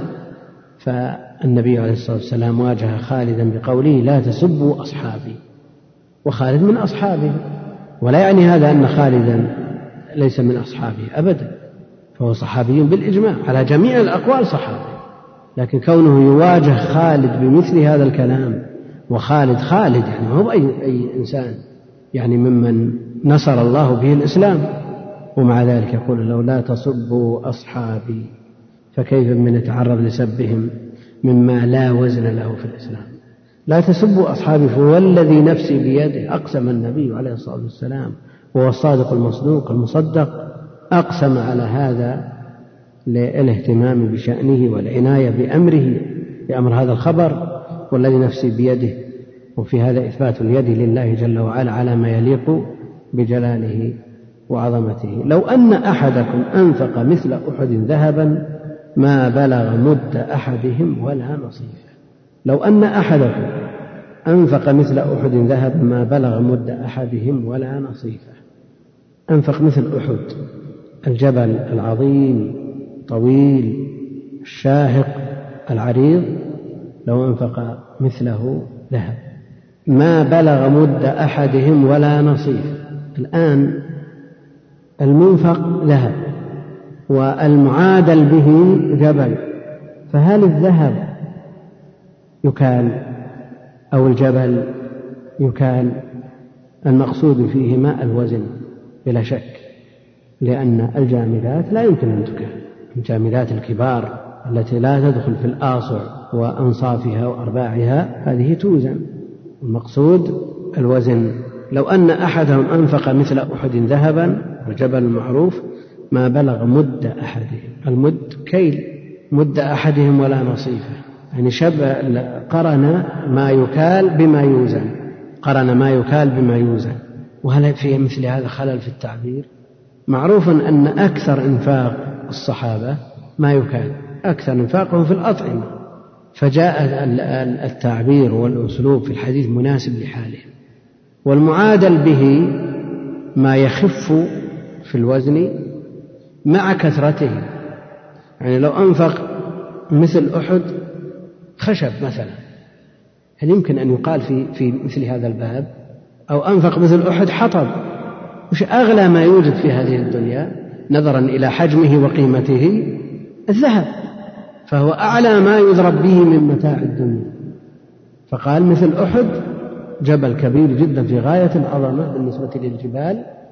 فالنبي عليه الصلاة والسلام واجه خالدا بقوله لا تسبوا أصحابي، وخالد من أصحابه، ولا يعني هذا أن خالدا ليس من أصحابه أبدا، فهو صحابي بالإجماع على جميع الأقوال صحابي، لكن كونه يواجه خالد بمثل هذا الكلام، وخالد خالد يعني ما هو أي, أي إنسان، يعني ممن نصر الله به الإسلام، ومع ذلك يقول له لا تصبوا أصحابي، فكيف من يتعرض لسبهم مما لا وزن له في الإسلام؟ لا تسبوا أصحابي فوالذي نفسي بيده. أقسم النبي عليه الصلاة والسلام وهو الصادق المصدوق المصدق، أقسم على هذا للاهتمام بشأنه والعناية بأمره، بأمر هذا الخبر والذي نفسي بيده، وفي هذا إثبات اليد لله جل وعلا على ما يليق بجلاله وعظمته. لو أن أحدكم أنفق مثل أحد ذهبا ما بلغ مد أحدهم ولا نصيفه. لو أن أحدكم أنفق مثل أحد ذهبا ما بلغ مد أحدهم ولا نصيفه. أنفق مثل أحد، الجبل العظيم طويل الشاهق العريض، لو أنفق مثله ذهب ما بلغ مد أحدهم ولا نصيف. الآن المنفق ذهب والمعادل به جبل، فهل الذهب يكال أو الجبل يكال؟ المقصود فيهما الوزن بلا شك، لأن الجامدات لا يمكن أن تكال، الجامدات الكبار التي لا تدخل في الآصع وأنصافها وأرباعها هذه توزن، المقصود الوزن. لو أن أحدهم أنفق مثل أحد ذهبا، الجبل المعروف، ما بلغ مد أحدهم، المد كيل، مد أحدهم ولا نصيفه، يعني شبه قرن ما يكال بما يوزن، قرن ما يكال بما يوزن. وهل في مثل هذا خلل في التعبير؟ معروف أن أكثر إنفاق الصحابة ما يكال، أكثر إنفاقهم في الأطعمة، فجاء التعبير والأسلوب في الحديث مناسب لحالهم. والمعادل به ما يخف في الوزن مع كثرته، يعني لو أنفق مثل أحد خشب مثلا، هل يمكن أن يقال في, في مثل هذا الباب؟ أو أنفق مثل أحد حطب، وش أغلى ما يوجد في هذه الدنيا نظرا إلى حجمه وقيمته؟ الذهب، فهو أعلى ما يضرب به من متاع الدنيا، فقال مثل أحد، جبل كبير جدا في غاية العظمة بالنسبة للجبال،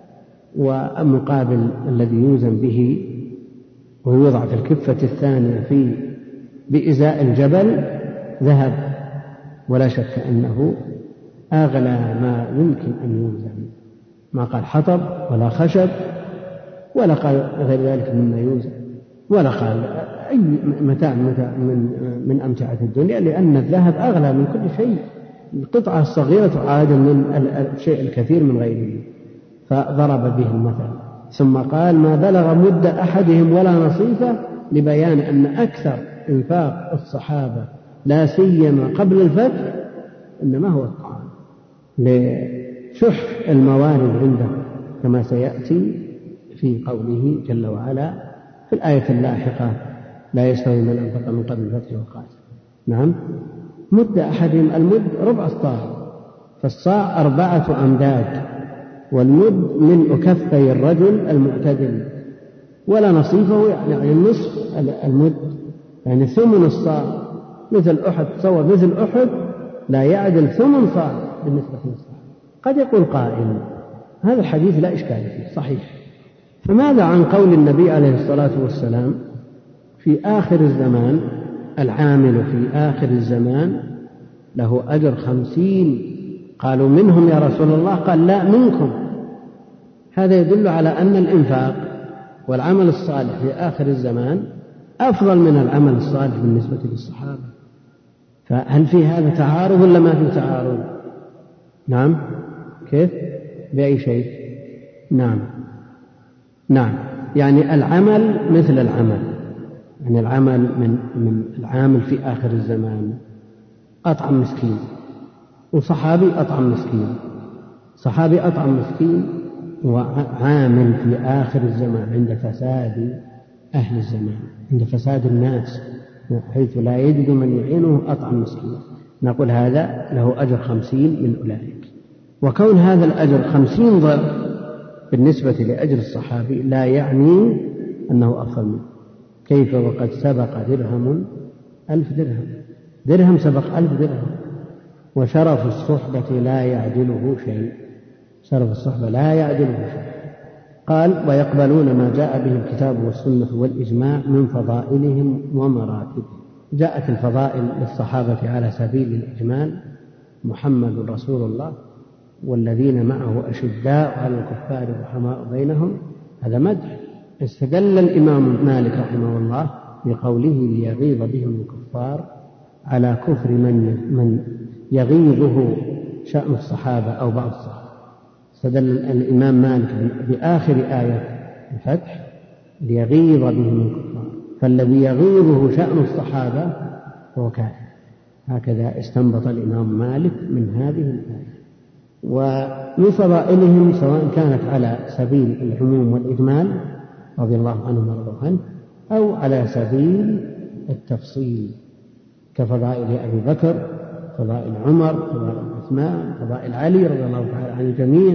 ومقابل الذي يوزن به ويوضع في الكفة الثانية في بإزاء الجبل ذهب، ولا شك أنه أغلى ما يمكن أن يوزن، ما قال حطب ولا خشب ولا قال غير ذلك مما يوزن، ولا قال أي متاع من من أمتعة الدنيا، لأن الذهب أغلى من كل شيء، القطعة الصغيرة تعادل من الشيء الكثير من غيره، فضرب به المثل. ثم قال ما بلغ مد أحدهم ولا نصيفه، لبيان أن أكثر إنفاق الصحابة لا سيما قبل الفتح إنما هو الطعام لشح الموارد عنده، كما سيأتي في قوله جل وعلا في الآية اللاحقة لا يستوي من أنفق من قبل الفتح وقاتل. نعم، مد أحدهم، المد ربع الصاع، فالصاع أربعة أمداد، والمد من كفي الرجل المعتدل، ولا نصيفه يعني النصف المد، يعني ثمن الصاع مثل أحد، تصور مثل أحد لا يعدل ثمن صاع بالنسبة للصاع. قد يقول قائل هذا الحديث لا إشكال فيه صحيح، فماذا عن قول النبي عليه الصلاة والسلام في آخر الزمان العامل في آخر الزمان له أجر خمسين؟ قالوا منهم يا رسول الله، قال لا منكم. هذا يدل على أن الإنفاق والعمل الصالح في آخر الزمان أفضل من العمل الصالح بالنسبة للصحابة. فهل في هذا تعارض ولا ما في تعارض؟ نعم، كيف؟ بأي شيء؟ نعم نعم يعني العمل مثل العمل، يعني العمل من من العامل في آخر الزمان أطعم مسكين، وصحابي أطعم مسكين، صحابي أطعم مسكين وعامل في آخر الزمان عند فساد أهل الزمان، عند فساد الناس حيث لا يجد من يعينه أطعم مسكين، نقول هذا له أجر خمسين من أولئك. وكون هذا الأجر خمسين ضعف بالنسبة لأجر الصحابي لا يعني أنه أفضل منه. كيف وقد سبق درهم ألف درهم، درهم سبق ألف درهم، وشرف الصحبة لا يعدله شيء، شرف الصحبة لا يعدله شيء. قال ويقبلون ما جاء به الكتاب والسنة والإجماع من فضائلهم ومراتبهم. جاءت الفضائل للصحابة على سبيل الإجمال: محمد رسول الله والذين معه أشداء على الكفار رحماء بينهم، هذا مدح. استدل الإمام مالك رحمه الله بقوله ليغيظ بهم الكفار على كفر من من يغيظه شأن الصحابة أو بعض الصحابة. استدل الإمام مالك بآخر آية الفتح ليغيظ بهم الكفار، فالذي يغيظه شأن الصحابة هو كافر. هكذا استنبط الإمام مالك من هذه الآية. ومن فضائلهم سواء كانت على سبيل العموم والإجمال رضي الله عنهم ورضوا عنه، أو على سبيل التفصيل كفضائل أبي بكر، فضائل عمر، فضائل عثمان، فضائل علي رضي الله تعالى عن الجميع،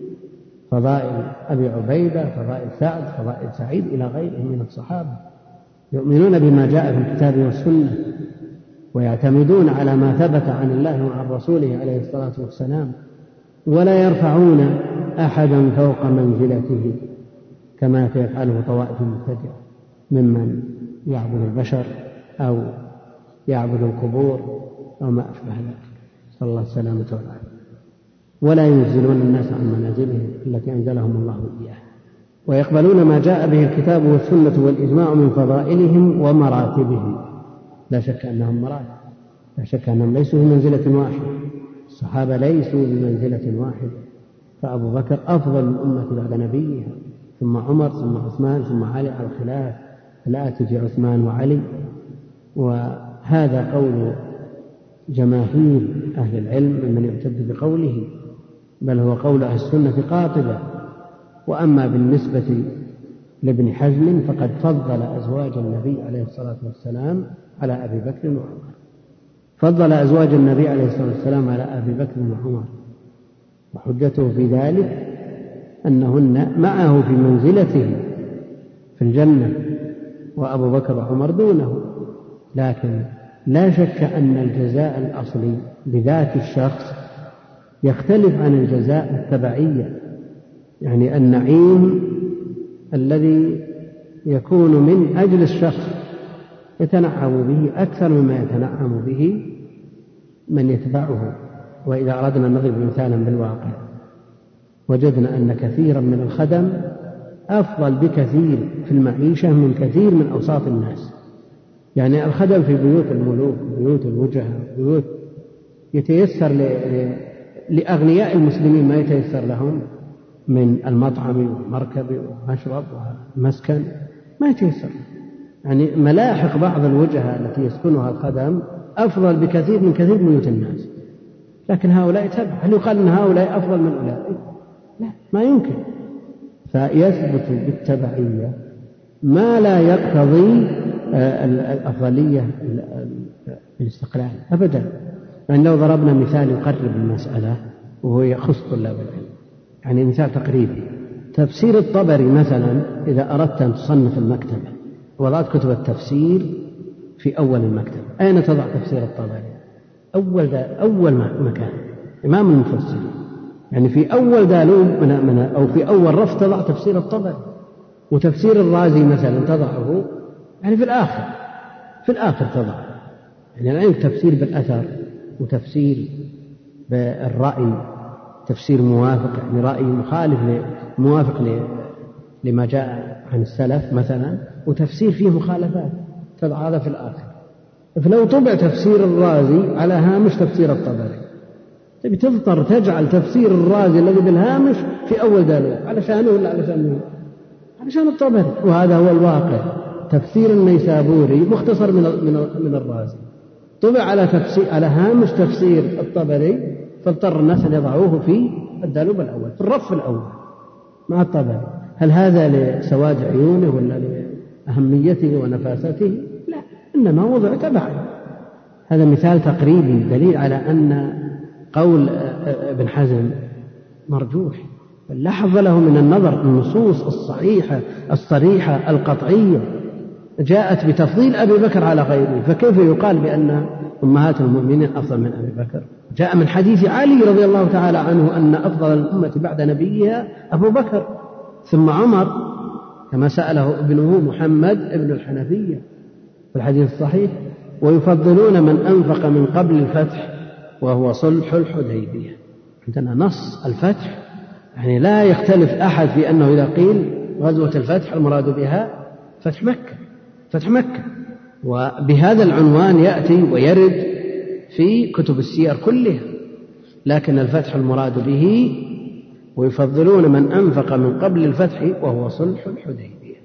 فضائل أبي عبيدة، فضائل سعد، فضائل سعيد، إلى غيرهم من الصحابة. يؤمنون بما جاء في الكتاب والسنة ويعتمدون على ما ثبت عن الله وعن رسوله عليه الصلاة والسلام، ولا يرفعون أحدا فوق منزلته كما يفعله طوائف مبتدعة ممن يعبد البشر أو يعبد القبور أو ما أشبه ذلك، صلى الله السلامة والعافية. ولا ينزلون الناس عن منازلهم التي أنزلهم الله إياها. ويقبلون ما جاء به الكتاب والسنة والإجماع من فضائلهم ومراتبهم. لا شك أنهم مراتب، لا شك أنهم ليسوا في منزلة واحدة، الصحابة ليسوا بمنزلة واحدة، فأبو بكر أفضل الأمة بعد نبيها، ثم عمر، ثم عثمان، ثم علي على الخلاف الآتي في عثمان وعلي. وهذا قول جماهير أهل العلم ممن يعتد بقوله، بل هو قول أهل السنة قاطبة. وأما بالنسبة لابن حزم فقد فضل أزواج النبي عليه الصلاة والسلام على أبي بكر وعمر، فضل أزواج النبي عليه الصلاة والسلام على أبي بكر وعمر، وحجته في ذلك أنهن معه في منزلته في الجنة، وأبو بكر وعمر دونه. لكن لا شك أن الجزاء الأصلي بذات الشخص يختلف عن الجزاء التبعية، يعني النعيم الذي يكون من أجل الشخص يتنعم به أكثر مما يتنعم به من يتبعه. وإذا أردنا أن نضرب مثالا بالواقع وجدنا أن كثيرا من الخدم أفضل بكثير في المعيشة من كثير من أوساط الناس. يعني الخدم في بيوت الملوك، بيوت الوجهاء، بيوت يتيسر لأغنياء المسلمين ما يتيسر لهم من المطعم والمركب والمشرب والمسكن، ما يتيسر. يعني ملاحق بعض الوجهاء التي يسكنها الخدم أفضل بكثير من كثير من بيوت الناس، لكن هؤلاء تبع. هل يقال أن هؤلاء أفضل من أولئك؟ لا، ما يمكن. فيثبت بالتبعية ما لا يقتضي الأفضلية الاستقلال أبدا. يعني لو ضربنا مثال يقرب المسألة وهو يخص طلاب العلم، يعني مثال تقريبي، تفسير الطبري مثلا، إذا أردت أن تصنف المكتبة وضعت كتب التفسير في أول المكتبة، أين تضع تفسير الطبري؟ أول, أول مكان، إمام المفسرين. يعني في أول دالوب من من أو في أول رف تضع تفسير الطبري، وتفسير الرازي مثلا تضعه يعني في الآخر، في الآخر تضع. يعني الآن تفسير بالأثر وتفسير بالرأي، تفسير موافق يعني رأي مخالف موافق لما جاء عن السلف مثلا، وتفسير فيه مخالفات تضع هذا في الآخر. فلو طبع تفسير الرازي على هامش تفسير الطبري، تبي تضطر تجعل تفسير الرازي الذي بالهامش في أول دالوب، علشانه ولا علشان علشان الطبري. وهذا هو الواقع. تفسير النيسابوري مختصر من من من الرازي، طبع على تفسير على هامش تفسير الطبري، فاضطر الناس أن يضعوه في الدالوب الأول، في الرف الأول مع الطبري. هل هذا لسواد عيونه ولا لأهميته ونفاسته؟ لا، إنما وضع تبعا. هذا مثال تقريبي دليل على أن قول ابن حزم مرجوح، لا حظ له من النظر. النصوص الصحيحة الصريحة القطعية جاءت بتفضيل أبي بكر على غيره، فكيف يقال بأن أمهات المؤمنين أفضل من أبي بكر؟ جاء من حديث علي رضي الله تعالى عنه أن أفضل الأمة بعد نبيها أبو بكر ثم عمر، كما سأله ابنه محمد ابن الحنفية في الحديث الصحيح، ويفضلون من أنفق من قبل الفتح وهو صلح الحديبية. عندنا نص الفتح، يعني لا يختلف أحد في أنه إذا قيل غزوة الفتح المراد بها فتح مكة، فتح مكة، وبهذا العنوان يأتي ويرد في كتب السير كلها. لكن الفتح المراد به ويفضلون من أنفق من قبل الفتح وهو صلح الحديبية،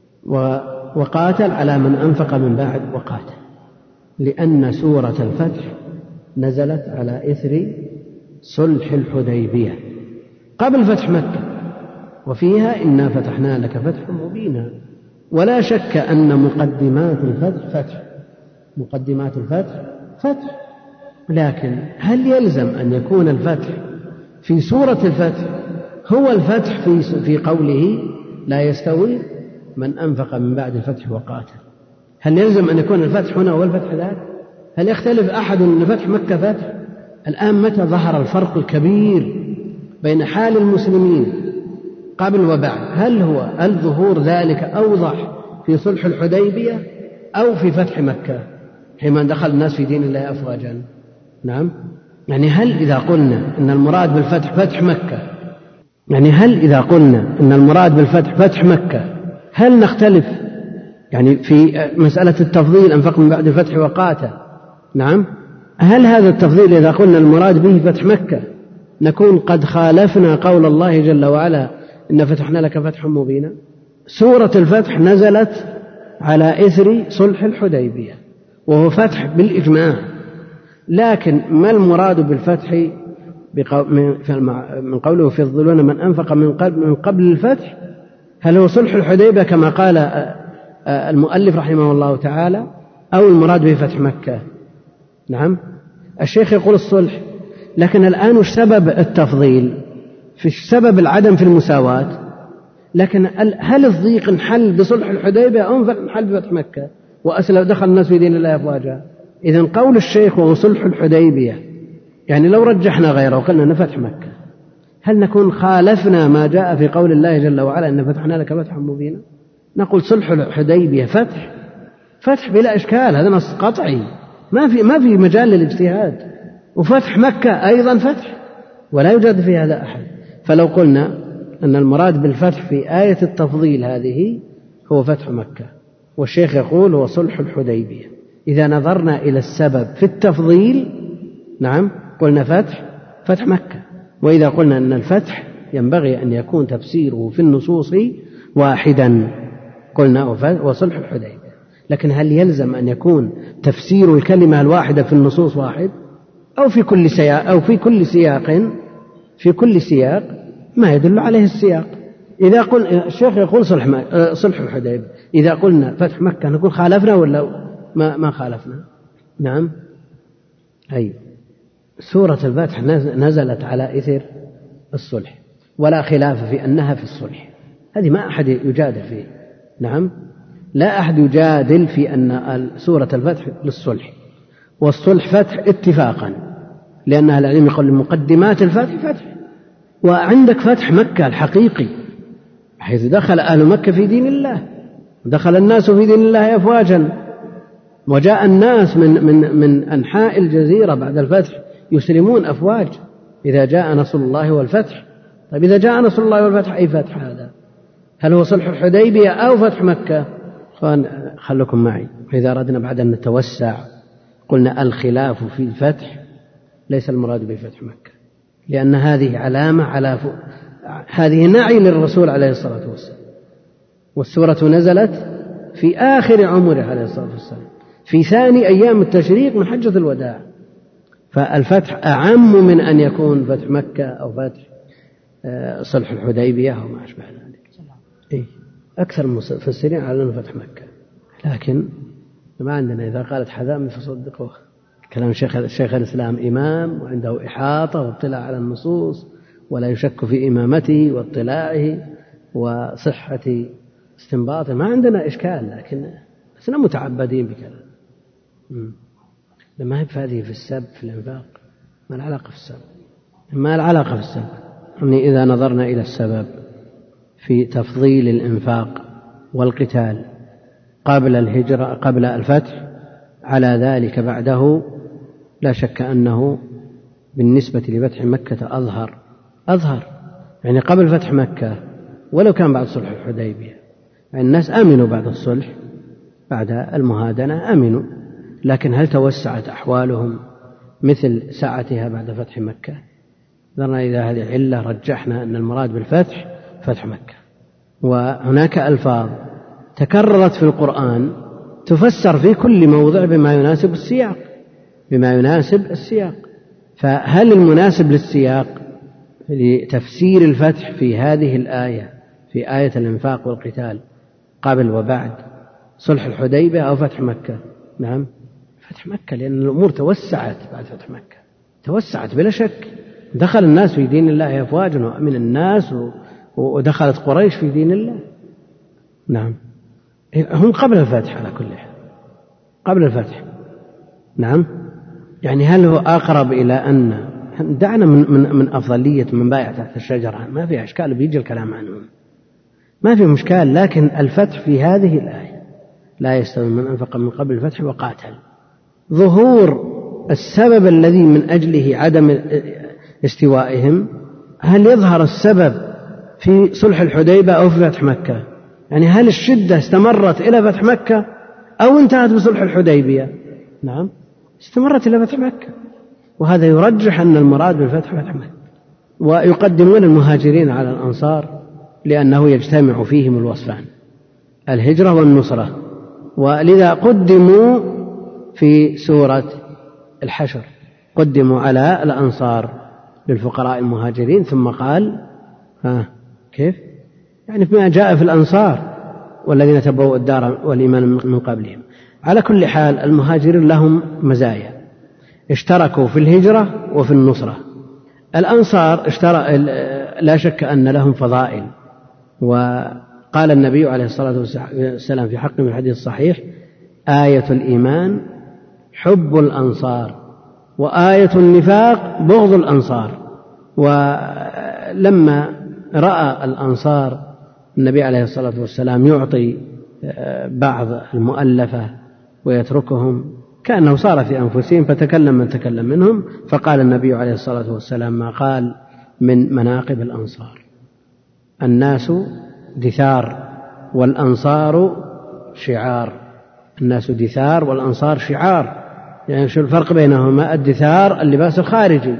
وقاتل على من أنفق من بعد وقاتل، لأن سورة الفتح نزلت على إثر صلح الحديبية قبل فتح مكة، وفيها إنا فتحنا لك فتحا مبينا. ولا شك أن مقدمات الفتح فتح، مقدمات الفتح فتح، لكن هل يلزم أن يكون الفتح في سورة الفتح هو الفتح في في قوله لا يستوي من أنفق من بعد الفتح وقاتل؟ هل يلزم أن يكون الفتح هنا هو الفتح ذاك؟ هل يختلف أحد أن فتح مكة فتح؟ الآن متى ظهر الفرق الكبير بين حال المسلمين قبل وبعد؟ هل هو الظهور ذلك أوضح في صلح الحديبية أو في فتح مكة حينما دخل الناس في دين الله أفواجا؟ نعم. يعني هل إذا قلنا أن المراد بالفتح فتح مكة، يعني هل إذا قلنا أن المراد بالفتح فتح مكة هل نختلف يعني في مسألة التفضيل أنفق من بعد الفتح وقاتل؟ نعم. هل هذا التفضيل إذا قلنا المراد به فتح مكة نكون قد خالفنا قول الله جل وعلا إن فتحنا لك فتحا مبينا؟ سورة الفتح نزلت على إثر صلح الحديبية وهو فتح بالإجماع، لكن ما المراد بالفتح من قوله يفضلون من أنفق من قبل, من قبل الفتح؟ هل هو صلح الحديبية كما قال المؤلف رحمه الله تعالى أو المراد به فتح مكة؟ نعم. الشيخ يقول الصلح، لكن الآن وش سبب التفضيل؟ في سبب العدم في المساواة، لكن هل الضيق انحل بصلح الحديبية أو انحل بفتح مكة وأسلم دخل الناس في دين الله أفواجا؟ إذن قول الشيخ وهو صلح الحديبية، يعني لو رجحنا غيره وقلنا أن فتح مكة، هل نكون خالفنا ما جاء في قول الله جل وعلا إن فتحنا لك فتحا مبينا؟ نقول صلح الحديبية فتح فتح بلا إشكال، هذا نص قطعي ما في ما في مجال للاجتهاد، وفتح مكة أيضا فتح ولا يوجد في هذا أحد. فلو قلنا أن المراد بالفتح في آية التفضيل هذه هو فتح مكة، والشيخ يقول هو صلح الحديبية، إذا نظرنا إلى السبب في التفضيل نعم قلنا فتح فتح مكة. وإذا قلنا أن الفتح ينبغي أن يكون تفسيره في النصوص واحدا قلنا وصلح الحديبية. لكن هل يلزم أن يكون تفسير الكلمة الواحدة في النصوص واحد أو في كل سياق أو في كل سياق في كل سياق ما يدل عليه السياق؟ إذا قل الشيخ يقول صلح صلح الحديبية، إذا قلنا فتح مكة نقول خالفنا ولا ما ما خالفنا؟ نعم. أي سورة الفتح نزلت على إثر الصلح ولا خلاف في أنها في الصلح، هذه ما أحد يجادل فيه. نعم لا أحد يجادل في أن سورة الفتح للصلح، والصلح فتح اتفاقا، لأن أهل العلم يقول مقدمات الفتح فتح. وعندك فتح مكة الحقيقي حيث دخل أهل مكة في دين الله، دخل الناس في دين الله أفواجا، وجاء الناس من, من, من أنحاء الجزيرة بعد الفتح يسلمون أفواج إذا جاء نصر الله والفتح. طيب إذا جاء نصر الله والفتح أي فتح هذا؟ هل هو صلح الحديبية أو فتح مكة؟ خلكم معي. إذا أردنا بعد أن نتوسع قلنا الخلاف في الفتح ليس المراد بفتح مكة، لأن هذه علامة على ف... هذه نعي للرسول عليه الصلاة والسلام، والسورة نزلت في آخر عمره عليه الصلاة والسلام في ثاني أيام التشريق من حجة الوداع، فالفتح أعم من أن يكون فتح مكة أو فتح صلح الحديبية أو ما أشبه ذلك. إيه؟ أكثر المفسرين على أنه فتح مكة، لكن ما عندنا إذا قالت حذام فصدقوه. كلام شيخ, شيخ الإسلام إمام وعنده إحاطة واطلاع على النصوص ولا يشك في إمامته واطلاعه وصحة استنباطه، ما عندنا إشكال، لكن لسنا متعبدين بكلام. لما هي هذه في السب في الإنفاق، ما العلاقة في السب؟ ما العلاقة في السب؟ يعني إذا نظرنا إلى السبب في تفضيل الإنفاق والقتال قبل الهجرة قبل الفتح على ذلك بعده، لا شك أنه بالنسبة لفتح مكة أظهر أظهر يعني قبل فتح مكة ولو كان بعد صلح الحديبية، يعني الناس آمنوا بعد الصلح بعد المهادنة آمنوا، لكن هل توسعت أحوالهم مثل ساعتها بعد فتح مكة؟ نظرنا إلى هذه العلة رجحنا أن المراد بالفتح فتح مكة. وهناك ألفاظ تكررت في القرآن تفسر في كل موضع بما يناسب السياق بما يناسب السياق فهل المناسب للسياق لتفسير الفتح في هذه الآية في آية الإنفاق والقتال قبل وبعد صلح الحديبية أو فتح مكة؟ نعم فتح مكة، لأن الأمور توسعت بعد فتح مكة، توسعت بلا شك، دخل الناس في دين الله أفواجا وأمن الناس ودخلت قريش في دين الله. نعم هم قبل الفتح على كل حال قبل الفتح. نعم يعني هل هو أقرب إلى أن دعنا من, من, من أفضلية من بايع تحت الشجرة، ما في أشكال بيجي الكلام عنهم ما في مشكال، لكن الفتح في هذه الآية لا يستوي من أنفق من قبل الفتح وقاتل. ظهور السبب الذي من أجله عدم استوائهم، هل يظهر السبب في صلح الحديبية أو في فتح مكة؟ يعني هل الشدة استمرت إلى فتح مكة أو انتهت بصلح الحديبية؟ نعم استمرت إلى فتح مكة، وهذا يرجح أن المراد بالفتح فتح مكة. ويقدمون المهاجرين على الأنصار لأنه يجتمع فيهم الوصفان الهجرة والنصرة، ولذا قدموا في سورة الحشر قدموا على الأنصار للفقراء المهاجرين، ثم قال ها كيف يعني فيما جاء في الأنصار والذين تبوأوا الدار والإيمان من قبلهم. على كل حال المهاجرين لهم مزايا، اشتركوا في الهجرة وفي النصرة. الأنصار اشترك لا شك أن لهم فضائل، وقال النبي عليه الصلاة والسلام في حق من الحديث الصحيح آية الإيمان حب الأنصار وآية النفاق بغض الأنصار. ولما رأى الأنصار النبي عليه الصلاة والسلام يعطي بعض المؤلفة ويتركهم كأنه صار في أنفسهم، فتكلم من تكلم منهم، فقال النبي عليه الصلاة والسلام ما قال من مناقب الأنصار: الناس دثار والأنصار شعار. الناس دثار والأنصار شعار. يعني شو الفرق بينهما؟ الدثار اللباس الخارجي،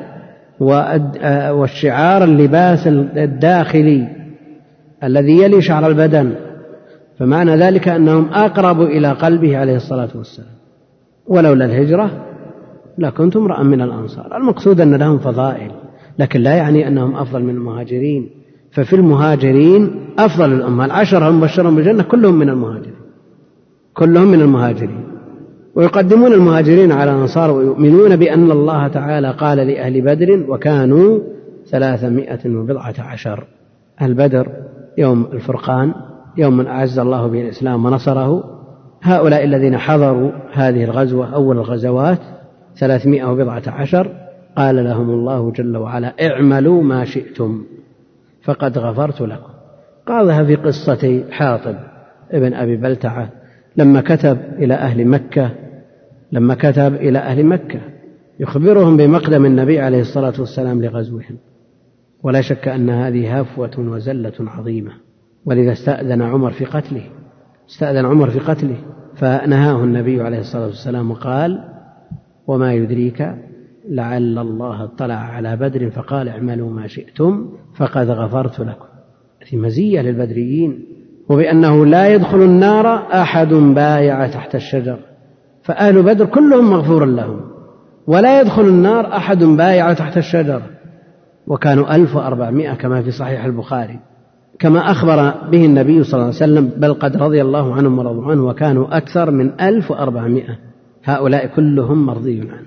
والشعار اللباس الداخلي الذي يلي شعر البدن، فمعنى ذلك أنهم أقرب إلى قلبه عليه الصلاة والسلام. ولولا الهجرة لكنت امرأ من الأنصار. المقصود أن لهم فضائل، لكن لا يعني أنهم أفضل من المهاجرين. ففي المهاجرين أفضل الأمة، العشرة المبشرون بالجنة كلهم من المهاجرين، كلهم من المهاجرين، ويقدمون المهاجرين على الأنصار، ويؤمنون بأن الله تعالى قال لأهل بدر: وكانوا ثلاثمائة وبضعة عشر. أهل بدر يوم الفرقان، يوم أعز الله به الإسلام ونصره. هؤلاء الذين حضروا هذه الغزوة أول الغزوات ثلاثمائة وبضعة عشر، قال لهم الله جل وعلا: اعملوا ما شئتم فقد غفرت لكم. قالها في قصة حاطب ابن أبي بلتعة لما كتب إلى أهل مكة لما كتب إلى أهل مكة يخبرهم بمقدم النبي عليه الصلاة والسلام لغزوهم. ولا شك أن هذه هفوة وزلة عظيمة، ولذا استأذن عمر في قتله استأذن عمر في قتله فنهاه النبي عليه الصلاة والسلام وقال: وما يدريك لعل الله اطلع على بدر فقال اعملوا ما شئتم فقد غفرت لكم. هذه مزية للبدريين، وبأنه لا يدخل النار أحد بايع تحت الشجر، فأهل بدر كلهم مغفور لهم، ولا يدخل النار أحد بايع تحت الشجر. وكانوا ألف وأربعمائة كما في صحيح البخاري، كما أخبر به النبي صلى الله عليه وسلم، بل قد رضي الله عنهم ورضوا عنه، وكانوا أكثر من ألف وأربعمائة. هؤلاء كلهم مرضي عنهم.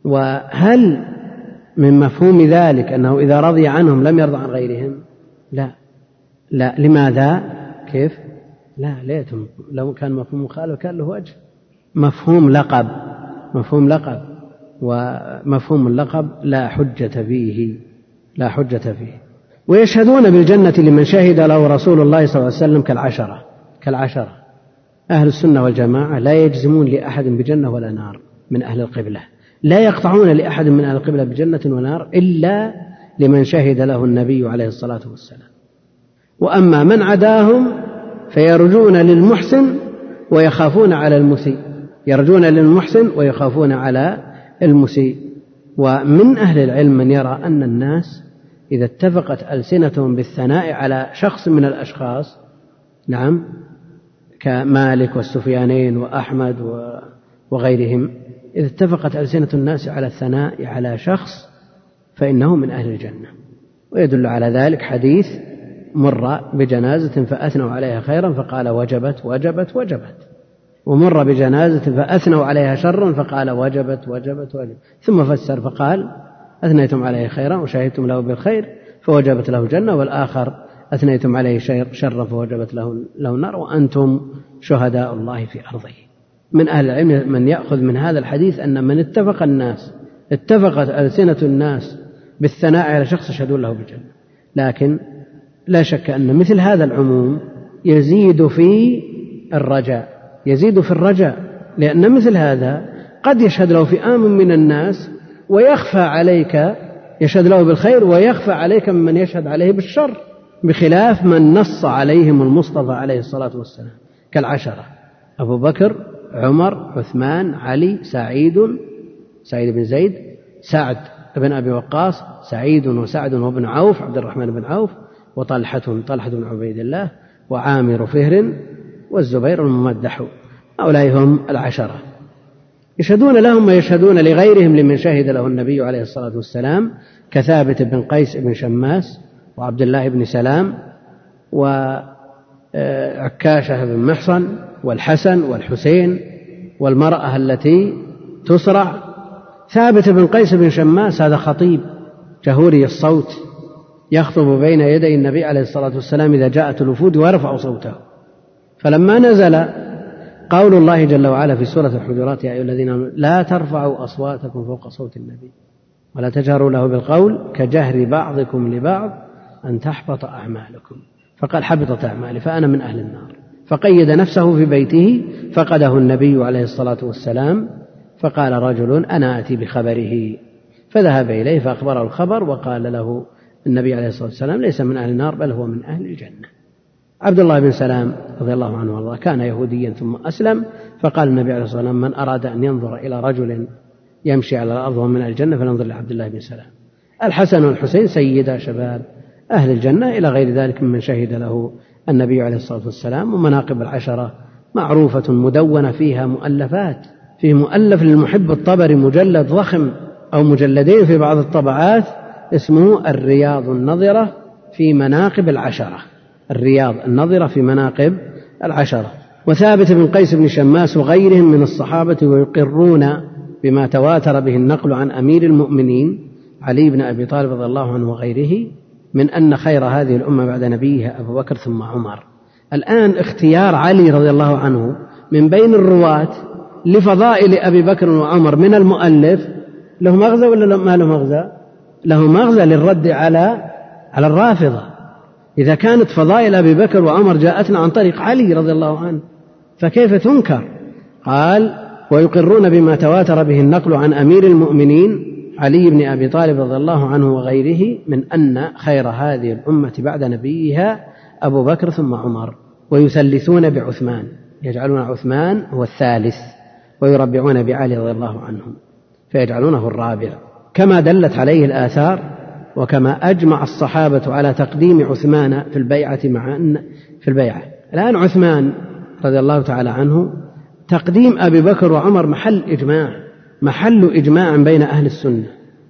وهل من مفهوم ذلك أنه إذا رضي عنهم لم يرضى عن غيرهم؟ لا لا. لماذا؟ كيف؟ لا ليتهم لو كان مفهوم مخالف كان له وجه. مفهوم لقب مفهوم لقب ومفهوم اللقب لا حجة فيه لا حجة فيه. ويشهدون بالجنة لمن شهد له رسول الله صلى الله عليه وسلم كالعشرة كالعشرة أهل السنة والجماعة لا يجزمون لأحد بجنة ولا نار من أهل القبلة، لا يقطعون لأحد من أهل القبلة بجنة ونار إلا لمن شهد له النبي عليه الصلاة والسلام. وأما من عداهم فيرجون للمحسن ويخافون على المسيء يرجون للمحسن ويخافون على المسيء. ومن أهل العلم من يرى أن الناس إذا اتفقت ألسنتهم بالثناء على شخص من الأشخاص، نعم كمالك والسفيانين وأحمد وغيرهم، إذا اتفقت ألسنة الناس على الثناء على شخص فإنه من أهل الجنة. ويدل على ذلك حديث مر بجنازة فأثنوا عليها خيرا فقال وجبت وجبت وجبت، ومر بجنازة فأثنوا عليها شرا فقال وجبت وجبت وجبت، ثم فسر فقال أثنيتم عليه خيرا وشهدتم له بالخير فوجبت له جنة، والآخر أثنيتم عليه شرا فوجبت له, له النار وأنتم شهداء الله في أرضه. من أهل العلم من يأخذ من هذا الحديث أن من اتفق الناس اتفقت ألسنة الناس بالثناء على شخص يشهدون له بالجنة. لكن لا شك أن مثل هذا العموم يزيد في الرجاء يزيد في الرجاء لأن مثل هذا قد يشهد له فئام من الناس ويخفى عليك يشهد له بالخير ويخفى عليك ممن يشهد عليه بالشر، بخلاف من نص عليهم المصطفى عليه الصلاة والسلام كالعشرة: أبو بكر، عمر، عثمان، علي، سعيد سعيد بن زيد، سعد بن أبي وقاص، سعيد وسعد وابن عوف عبد الرحمن بن عوف، وطلحة طلحة بن عبيد الله، وعامر فهر، والزبير الممدح. هؤلاء هم العشرة يشهدون لهم ويشهدون لغيرهم لمن شهد له النبي عليه الصلاة والسلام كثابت بن قيس بن شماس وعبد الله بن سلام وعكاشة بن محصن والحسن والحسين والمرأة التي تسرع. ثابت بن قيس بن شماس هذا خطيب جهوري الصوت يخطب بين يدي النبي عليه الصلاة والسلام إذا جاءت الوفود ويرفع صوته، فلما نزل قول الله جل وعلا في سورة الحجرات: يا أيها الذين آمنوا لا ترفعوا أصواتكم فوق صوت النبي ولا تجهروا له بالقول كجهر بعضكم لبعض أن تحبط أعمالكم، فقال حبطت أعمالي فأنا من أهل النار، فقيد نفسه في بيته، فقده النبي عليه الصلاة والسلام، فقال رجل أنا آتي بخبره، فذهب إليه فأخبره الخبر، وقال له النبي عليه الصلاة والسلام ليس من أهل النار بل هو من أهل الجنة. عبد الله بن سلام رضي الله عنه وارضاه كان يهوديا ثم أسلم، فقال النبي عليه الصلاة والسلام من أراد أن ينظر إلى رجل يمشي على الأرض ومن أهل الجنة فلينظر لعبد الله بن سلام. الحسن والحسين سيدا شباب أهل الجنة إلى غير ذلك ممن شهد له النبي عليه الصلاة والسلام. ومناقب العشرة معروفة مدونة فيها مؤلفات، فيه مؤلف للمحب الطبري مجلد ضخم أو مجلدين في بعض الطبعات اسمه الرياض النظرة في مناقب العشرة، الرياض النظرة في مناقب العشرة. وثابت بن قيس بن شماس وغيرهم من الصحابة ويقرون بما تواتر به النقل عن أمير المؤمنين علي بن أبي طالب رضي الله عنه وغيره من أن خير هذه الأمة بعد نبيها أبو بكر ثم عمر. الآن اختيار علي رضي الله عنه من بين الرواة لفضائل أبي بكر وعمر من المؤلف له مغزى ولا ما له مغزى؟ له مغزى للرد على على الرافضة. إذا كانت فضائل أبي بكر وعمر جاءتنا عن طريق علي رضي الله عنه فكيف تنكر؟ قال ويقرون بما تواتر به النقل عن أمير المؤمنين علي بن أبي طالب رضي الله عنه وغيره من أن خير هذه الأمة بعد نبيها أبو بكر ثم عمر، ويثلثون بعثمان، يجعلون عثمان هو الثالث، ويربعون بعلي رضي الله عنهم فيجعلونه الرابع، كما دلت عليه الآثار وكما أجمع الصحابة على تقديم عثمان في البيعة مع أن في البيعة. الآن عثمان رضي الله تعالى عنه تقديم أبي بكر وعمر محل إجماع، محل إجماع بين أهل السنة.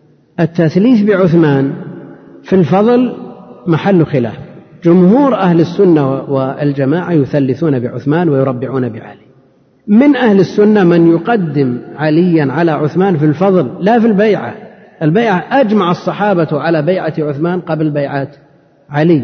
التثليث بعثمان في الفضل محل خلاف، جمهور أهل السنة والجماعة يثلثون بعثمان ويربعون بعلي. من أهل السنة من يقدم عليا على عثمان في الفضل لا في البيعة، البيعة أجمع الصحابة على بيعة عثمان قبل بيعة علي،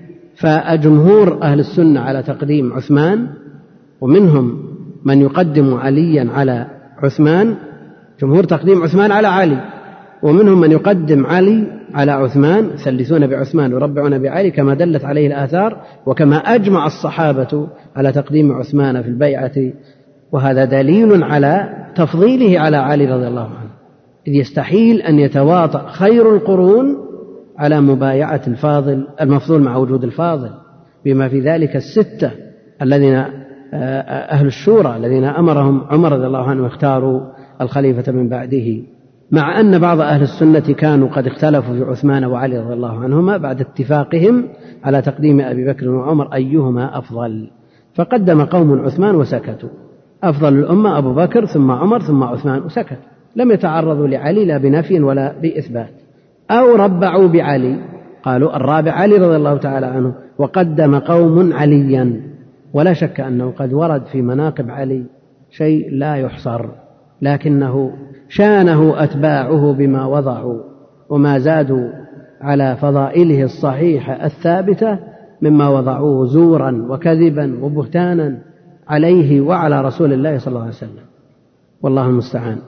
فجمهور أهل السنة على تقديم عثمان، ومنهم من يقدم عليا على عثمان، جمهور تقديم عثمان على علي، ومنهم من يقدم علي على عثمان، يثلثون بعثمان ويربعون بعلي كما دلت عليه الآثار وكما أجمع الصحابة على تقديم عثمان في البيعة، وهذا دليل على تفضيله على علي رضي الله عنه، إذ يستحيل أن يتواطأ خير القرون على مبايعة الفاضل المفضول مع وجود الفاضل، بما في ذلك الستة الذين أهل الشورى الذين أمرهم عمر رضي الله عنه واختاروا الخليفة من بعده، مع أن بعض أهل السنة كانوا قد اختلفوا في عثمان وعلي رضي الله عنهما بعد اتفاقهم على تقديم أبي بكر وعمر أيهما أفضل، فقدم قوم عثمان وسكتوا، أفضل الأمة أبو بكر ثم عمر ثم عثمان وسكت، لم يتعرضوا لعلي لا بنفي ولا بإثبات. أو ربعوا بعلي، قالوا الرابع علي رضي الله تعالى عنه، وقدم قوم عليا، ولا شك أنه قد ورد في مناقب علي شيء لا يحصر، لكنه شانه أتباعه بما وضعوا وما زادوا على فضائله الصحيحة الثابتة مما وضعوه زورا وكذبا وبهتانا عليه وعلى رسول الله صلى الله عليه وسلم، والله المستعان.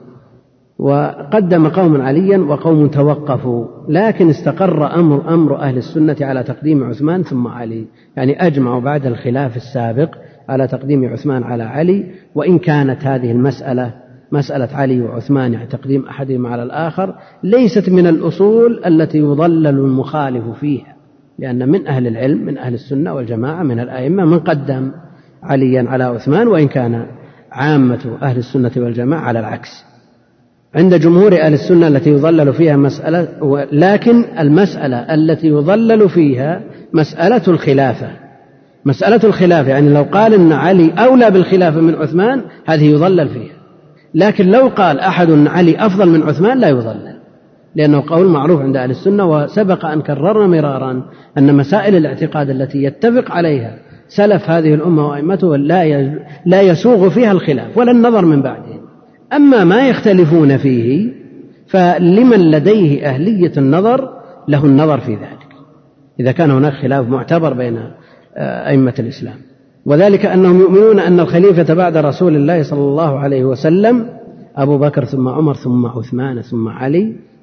وقدم قوم عليا وقوم توقفوا، لكن استقر أمر, أمر أهل السنة على تقديم عثمان ثم علي، يعني أجمعوا بعد الخلاف السابق على تقديم عثمان على علي، وإن كانت هذه المسألة مسألة علي وعثمان يعني تقديم أحدهما على الآخر ليست من الأصول التي يضلل المخالف فيها، لأن من أهل العلم من أهل السنة والجماعة من الأئمة من قدم عليا على عثمان، وإن كان عامة أهل السنة والجماعة على العكس. عند جمهور أهل السنة التي يضلل فيها مسألة، لكن المسألة التي يضلل فيها مسألة الخلافة، مسألة الخلافة يعني لو قال إن علي أولى بالخلافة من عثمان هذه يضلل فيها، لكن لو قال أحد أن علي أفضل من عثمان لا يضلل، لأنه قول معروف عند أهل السنة. وسبق أن كررنا مرارا أن مسائل الاعتقاد التي يتفق عليها سلف هذه الأمة وأئمته لا يسوغ فيها الخلاف ولا النظر من بعدهم. أما ما يختلفون فيه فلمن لديه أهلية النظر له النظر في ذلك إذا كان هناك خلاف معتبر بين أئمة الإسلام، وذلك أنهم يؤمنون أن الخليفة بعد رسول الله صلى الله عليه وسلم أبو بكر ثم عمر ثم عثمان ثم علي،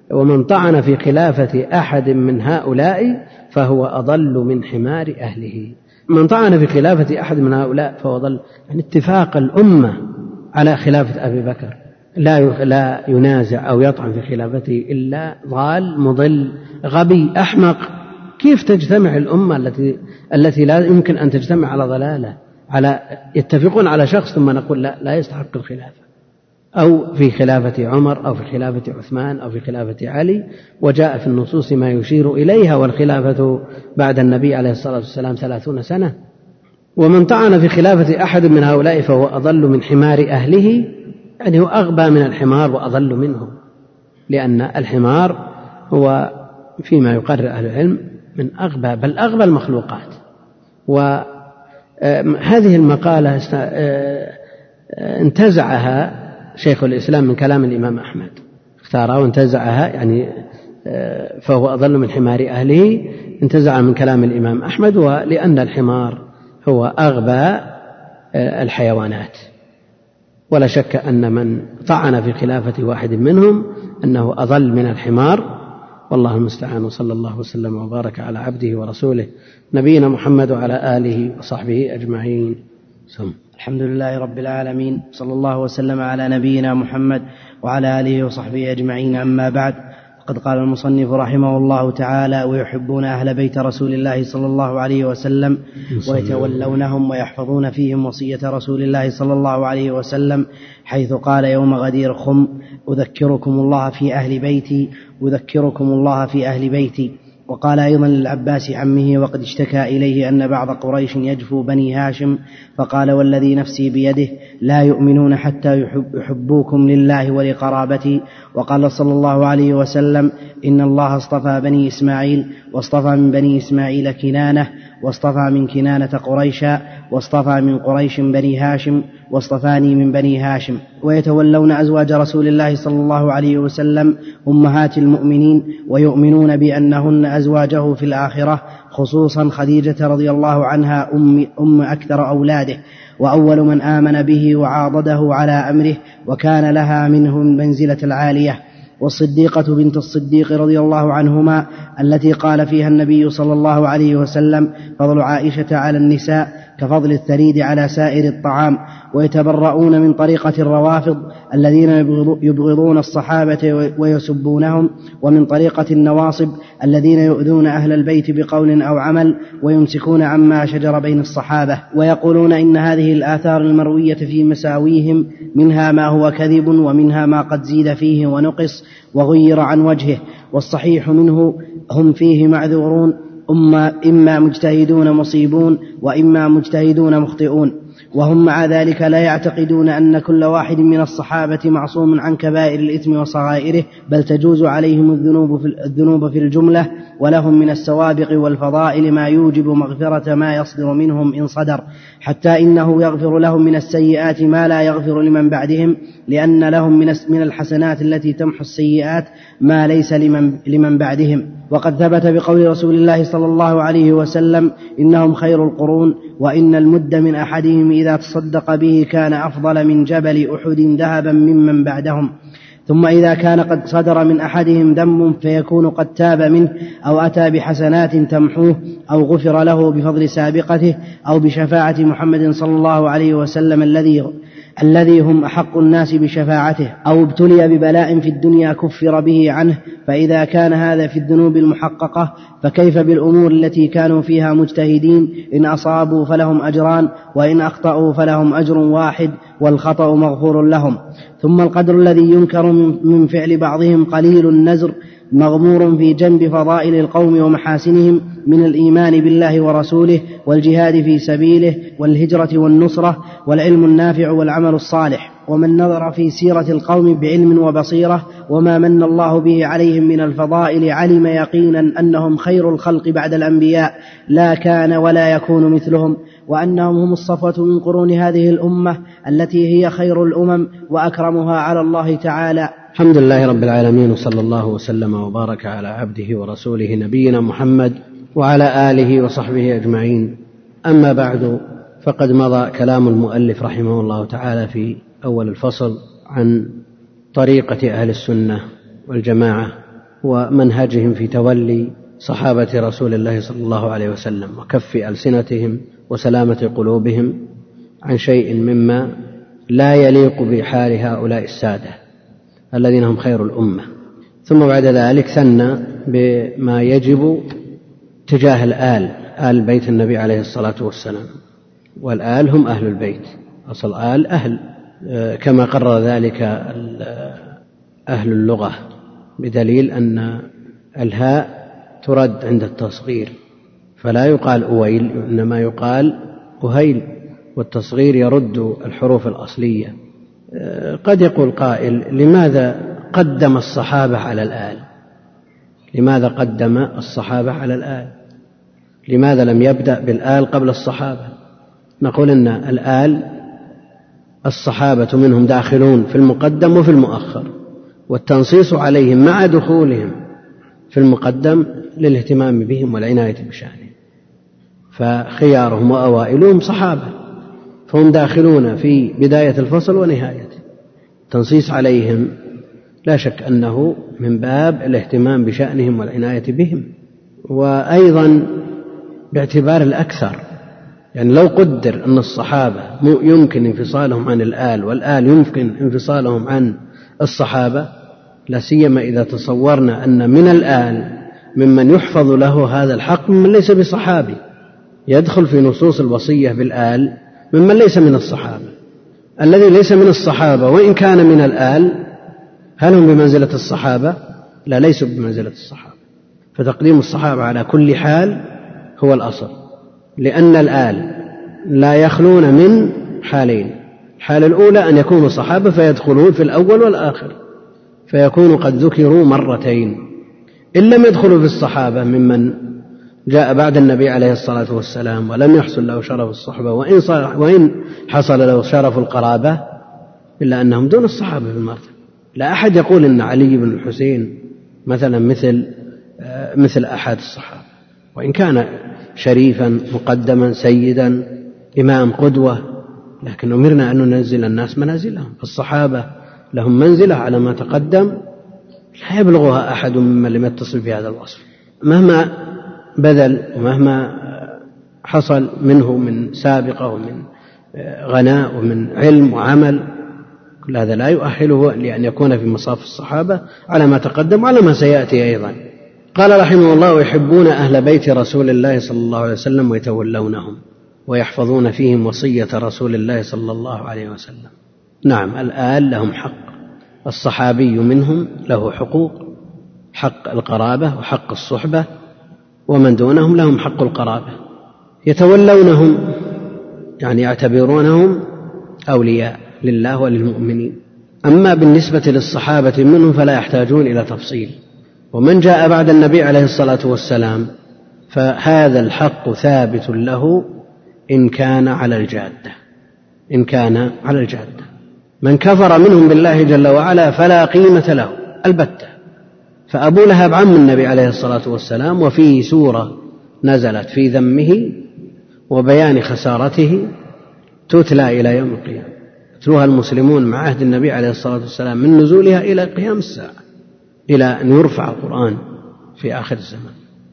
ومن طعن في خلافة أحد من هؤلاء فهو أضل من حمار أهله. من طعن في خلافة أحد من هؤلاء فهو أضل، يعني اتفاق الأمة على خلافة أبي بكر، لا لا ينازع أو يطعن في خلافته إلا ضال مضل غبي أحمق. كيف تجتمع الأمة التي التي لا يمكن أن تجتمع على ضلالة، على يتفقون على شخص ثم نقول لا لا يستحق الخلافة، أو في خلافة عمر أو في خلافة عثمان أو في خلافة علي، وجاء في النصوص ما يشير إليها، والخلافة بعد النبي عليه الصلاة والسلام ثلاثون سنة. ومن طعن في خلافة أحد من هؤلاء فهو أضل من حمار أهله، يعني هو أغبى من الحمار وأضل منه، لأن الحمار هو فيما يقرر أهل العلم من أغبى بل أغبى المخلوقات. وهذه المقالة انتزعها شيخ الإسلام من كلام الإمام أحمد، اختارها وانتزعها، يعني فهو أضل من حمار أهله، انتزع من كلام الإمام أحمد، ولأن الحمار هو أغبى الحيوانات. ولا شك أن من طعن في خلافة واحد منهم أنه أضل من الحمار، والله المستعان. وصلى الله وسلم وبارك على عبده ورسوله نبينا محمد وعلى آله وصحبه أجمعين. سم. الحمد لله رب العالمين، صلى الله وسلم على نبينا محمد وعلى آله وصحبه أجمعين. أما بعد، فقد قال المصنف رحمه الله تعالى: ويحبون أهل بيت رسول الله صلى الله عليه وسلم ويتولونهم ويحفظون فيهم وصية رسول الله صلى الله عليه وسلم، حيث قال يوم غدير خم: أذكركم الله في أهل بيتي أذكركم الله في أهل بيتي. وقال أيضا للعباس عمه وقد اشتكى إليه أن بعض قريش يجفو بني هاشم، فقال: والذي نفسي بيده لا يؤمنون حتى يحبوكم لله ولقرابتي. وقال صلى الله عليه وسلم: إن الله اصطفى بني إسماعيل، واصطفى من بني إسماعيل كنانة، واصطفى من كنانة قريشا، واصطفى من قريش بني هاشم، واصطفاني من بني هاشم. ويتولون أزواج رسول الله صلى الله عليه وسلم أمهات المؤمنين، ويؤمنون بأنهن أزواجه في الآخرة، خصوصا خديجة رضي الله عنها أم, أم أكثر أولاده، وأول من آمن به وعاضده على أمره، وكان لها منه المنزلة العالية. والصديقة بنت الصديق رضي الله عنهما التي قال فيها النبي صلى الله عليه وسلم: فضل عائشة على النساء كفضل الثريد على سائر الطعام. ويتبرؤون من طريقة الروافض الذين يبغضون الصحابة ويسبونهم، ومن طريقة النواصب الذين يؤذون أهل البيت بقول أو عمل ويمسكون عما شجر بين الصحابة، ويقولون إن هذه الآثار المروية في مساويهم منها ما هو كذب ومنها ما قد زيد فيه ونقص وغير عن وجهه، والصحيح منه هم فيه معذورون، إما مجتهدون مصيبون وإما مجتهدون مخطئون. وهم مع ذلك لا يعتقدون أن كل واحد من الصحابة معصوم عن كبائر الإثم وصغائره، بل تجوز عليهم الذنوب في, الذنوب في الجملة، ولهم من السوابق والفضائل ما يوجب مغفرة ما يصدر منهم إن صدر، حتى إنه يغفر لهم من السيئات ما لا يغفر لمن بعدهم، لأن لهم من الحسنات التي تمحو السيئات ما ليس لمن, لمن بعدهم. وقد ثبت بقول رسول الله صلى الله عليه وسلم: إنهم خير القرون، وإن المد من أحدهم إذا تصدق به كان أفضل من جبل أحد ذهبا ممن بعدهم. ثم إذا كان قد صدر من أحدهم ذنب فيكون قد تاب منه، أو أتى بحسنات تمحوه، أو غفر له بفضل سابقته، أو بشفاعة محمد صلى الله عليه وسلم الذي الذي هم أحق الناس بشفاعته، أو ابتلي ببلاء في الدنيا كفر به عنه. فإذا كان هذا في الذنوب المحققة، فكيف بالأمور التي كانوا فيها مجتهدين؟ إن أصابوا فلهم أجران، وإن أخطأوا فلهم أجر واحد، والخطأ مغفور لهم. ثم القدر الذي ينكر من فعل بعضهم قليل النزر، مغمور في جنب فضائل القوم ومحاسنهم من الإيمان بالله ورسوله، والجهاد في سبيله، والهجرة والنصرة، والعلم النافع والعمل الصالح. ومن نظر في سيرة القوم بعلم وبصيرة وما من الله به عليهم من الفضائل، علم يقينا أنهم خير الخلق بعد الأنبياء، لا كان ولا يكون مثلهم، وأنهم هم الصفوة من قرون هذه الأمة التي هي خير الأمم وأكرمها على الله تعالى. الحمد لله رب العالمين، وصلى الله وسلم وبارك على عبده ورسوله نبينا محمد وعلى آله وصحبه أجمعين. أما بعد، فقد مضى كلام المؤلف رحمه الله تعالى في أول الفصل عن طريقة أهل السنة والجماعة ومنهجهم في تولي صحابة رسول الله صلى الله عليه وسلم وكف ألسنتهم وسلامة قلوبهم عن شيء مما لا يليق بحال هؤلاء السادة الذين هم خير الأمة. ثم بعد ذلك ثنى بما يجب تجاه الآل، آل بيت النبي عليه الصلاة والسلام، والآل هم أهل البيت، أصل آل أهل، كما قرر ذلك أهل اللغة بدليل أن الهاء ترد عند التصغير فلا يقال أويل إنما يقال أهيل، والتصغير يرد الحروف الأصلية. قد يقول قائل لماذا قدم الصحابة على الآل؟ لماذا قدم الصحابة على الآل؟ لماذا لم يبدأ بالآل قبل الصحابة؟ نقول إن الآل الصحابة منهم داخلون في المقدم وفي المؤخر، والتنصيص عليهم مع دخولهم في المقدم للاهتمام بهم والعناية بشأنهم، فخيارهم وأوائلهم صحابة فهم داخلون في بداية الفصل ونهايته. تنصيص عليهم لا شك أنه من باب الاهتمام بشأنهم والعناية بهم، وأيضا باعتبار الأكثر، يعني لو قدر أن الصحابة يمكن انفصالهم عن الآل والآل يمكن انفصالهم عن الصحابة، لا سيما إذا تصورنا أن من الآل ممن يحفظ له هذا الحق ممن ليس بصحابي، يدخل في نصوص الوصية بالآل ممن ليس من الصحابة. الذي ليس من الصحابة وإن كان من الآل هل هم بمنزلة الصحابة؟ لا، ليسوا بمنزلة الصحابة، فتقديم الصحابة على كل حال هو الأصل، لأن الآل لا يخلون من حالين: الحالة الأولى أن يكونوا صحابة فيدخلون في الأول والآخر، فيكونوا قد ذكروا مرتين. إن لم يدخلوا في الصحابة ممن جاء بعد النبي عليه الصلاة والسلام ولم يحصل له شرف الصحبة وإن حصل له شرف القرابة، إلا أنهم دون الصحابة في المرتبة. لا أحد يقول إن علي بن الحسين مثلا مثل مثل أحد الصحابة، وإن كان شريفا مقدما سيدا إمام قدوة، لكن أمرنا أن ننزل الناس منازلهم. الصحابة لهم منزلة على ما تقدم لا يبلغها أحد ممن لم يتصل بهذا الوصف، مهما بذل ومهما حصل منه من سابقة ومن غناء ومن علم وعمل، كل هذا لا يؤهله لأن يكون في مصاف الصحابة على ما تقدم وعلى ما سيأتي أيضا. قال رحمه الله: ويحبون أهل بيت رسول الله صلى الله عليه وسلم ويتولونهم ويحفظون فيهم وصية رسول الله صلى الله عليه وسلم. نعم، الآل لهم حق، الصحابي منهم له حقوق، حق القرابة وحق الصحبة، ومن دونهم لهم حق القرابة. يتولونهم يعني يعتبرونهم أولياء لله وللمؤمنين. أما بالنسبة للصحابة منهم فلا يحتاجون إلى تفصيل، ومن جاء بعد النبي عليه الصلاة والسلام فهذا الحق ثابت له إن كان على الجادة، إن كان على الجادة. من كفر منهم بالله جل وعلا فلا قيمة له البتة. فأبو لهب عم النبي عليه الصلاة والسلام، وفيه سورة نزلت في ذمه وبيان خسارته تتلى إلى يوم القيامة، يتلوها المسلمون مع عهد النبي عليه الصلاة والسلام من نزولها إلى قيام الساعة، إلى أن يرفع القرآن في آخر الزمان.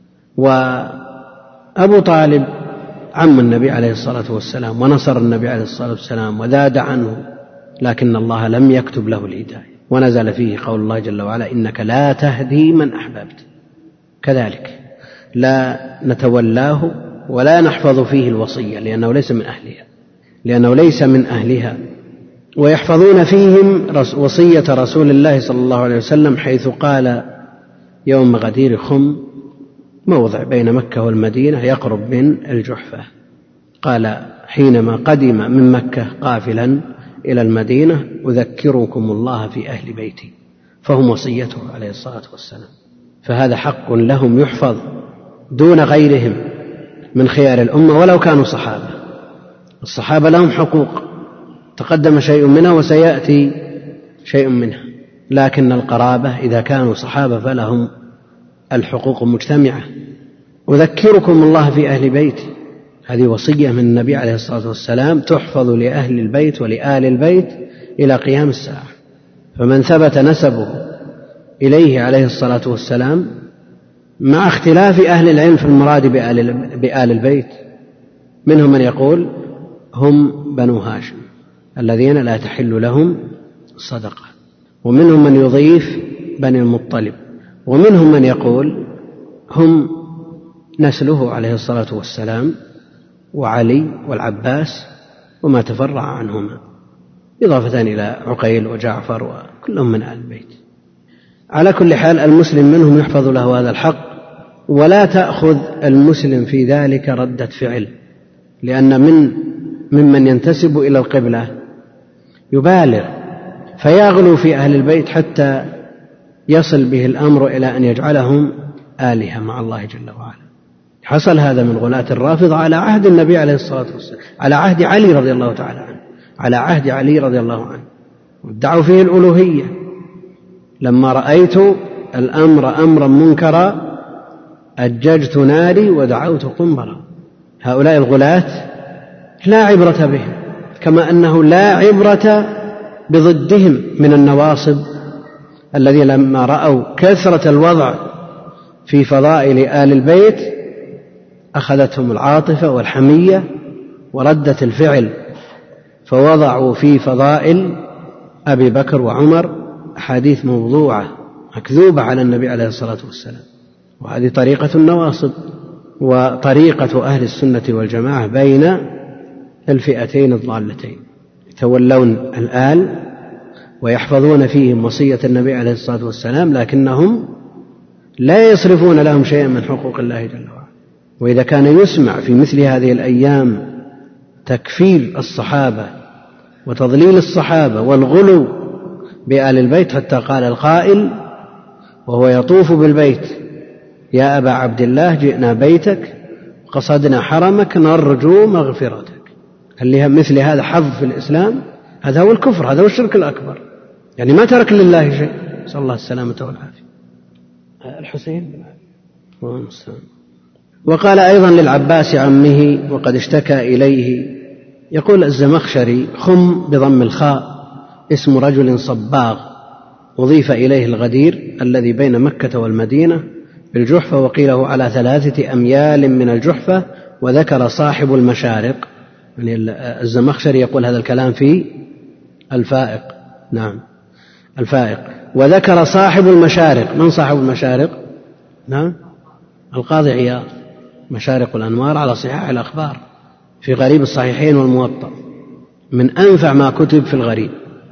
وأبو طالب عم النبي عليه الصلاة والسلام ونصر النبي عليه الصلاة والسلام وذاد عنه، لكن الله لم يكتب له الهداية، ونزل فيه قول الله جل وعلا: إنك لا تهدي من أحببت. كذلك لا نتولاه ولا نحفظ فيه الوصية لأنه ليس من أهلها لأنه ليس من أهلها. ويحفظون فيهم وصية رسول الله صلى الله عليه وسلم، حيث قال يوم غدير خم، موضع بين مكة والمدينة يقرب من الجحفة، قال حينما قدم من مكة قافلا إلى المدينة: أذكركم الله في أهل بيتي، فهم وصيته عليه الصلاة والسلام. فهذا حق لهم يحفظ دون غيرهم من خيار الأمة ولو كانوا صحابة. الصحابة لهم حقوق تقدم شيء منها وسيأتي شيء منها، لكن القرابة إذا كانوا صحابة فلهم الحقوق مجتمعة. أذكركم الله في أهل بيتي، هذه وصية من النبي عليه الصلاة والسلام تحفظ لأهل البيت ولآل البيت إلى قيام الساعة. فمن ثبت نسبه إليه عليه الصلاة والسلام، مع اختلاف أهل العلم في المراد بآل البيت. منهم من يقول هم بنو هاشم الذين لا تحل لهم الصدقة، ومنهم من يضيف بني المطلب، ومنهم من يقول هم نسله عليه الصلاة والسلام وعلي والعباس وما تفرع عنهما، إضافة إلى عقيل وجعفر وكلهم من آل البيت. على كل حال المسلم منهم يحفظ له هذا الحق، ولا تأخذ المسلم في ذلك ردة فعل، لأن من ممن ينتسب إلى القبلة يبالغ فيغلو في أهل البيت حتى يصل به الأمر إلى أن يجعلهم آلهة مع الله جل وعلا. حصل هذا من غلاة الرافضة على عهد النبي عليه الصلاة والسلام، على عهد علي رضي الله تعالى عنه، على عهد علي رضي الله عنه، وادعوا فيه الألوهية. لما رأيت الأمر أمرا منكرا أججت ناري ودعوت قنبرا. هؤلاء الغلاة لا عبرة بهم، كما أنه لا عبرة بضدهم من النواصب الذين لما رأوا كثرة الوضع في فضائل آل البيت أخذتهم العاطفة والحمية وردة الفعل، فوضعوا في فضائل أبي بكر وعمر أحاديث موضوعة مكذوبة على النبي عليه الصلاة والسلام. وهذه طريقة النواصب وطريقة أهل السنة والجماعة بين الفئتين الضالتين، يتولون الآل ويحفظون فيهم وصية النبي عليه الصلاة والسلام، لكنهم لا يصرفون لهم شيئا من حقوق الله جل وعلا. وإذا كان يسمع في مثل هذه الأيام تكفير الصحابة وتضليل الصحابة والغلو بآل البيت، حتى قال القائل وهو يطوف بالبيت يا أبا عبد الله جئنا بيتك قصدنا حرمك نرجو مغفرتك. هل مثل هذا حظ في الإسلام؟ هذا هو الكفر، هذا هو الشرك الأكبر، يعني ما ترك لله شيء. صلى الله السلامة والعافية. الحسين وقال أيضا للعباس عمه وقد اشتكى إليه، يقول الزمخشري خم بضم الخاء اسم رجل صباغ أضيف إليه الغدير الذي بين مكة والمدينة بالجحفة، وقيله على ثلاثة أميال من الجحفة، وذكر صاحب المشارق. يعني الزمخشري يقول هذا الكلام في الفائق، نعم الفائق. وذكر صاحب المشارق، من صاحب المشارق؟ نعم القاضي عياض، مشارق الأنوار على صحاح الأخبار في غريب الصحيحين والموطأ، من أنفع ما كتب في الغريب،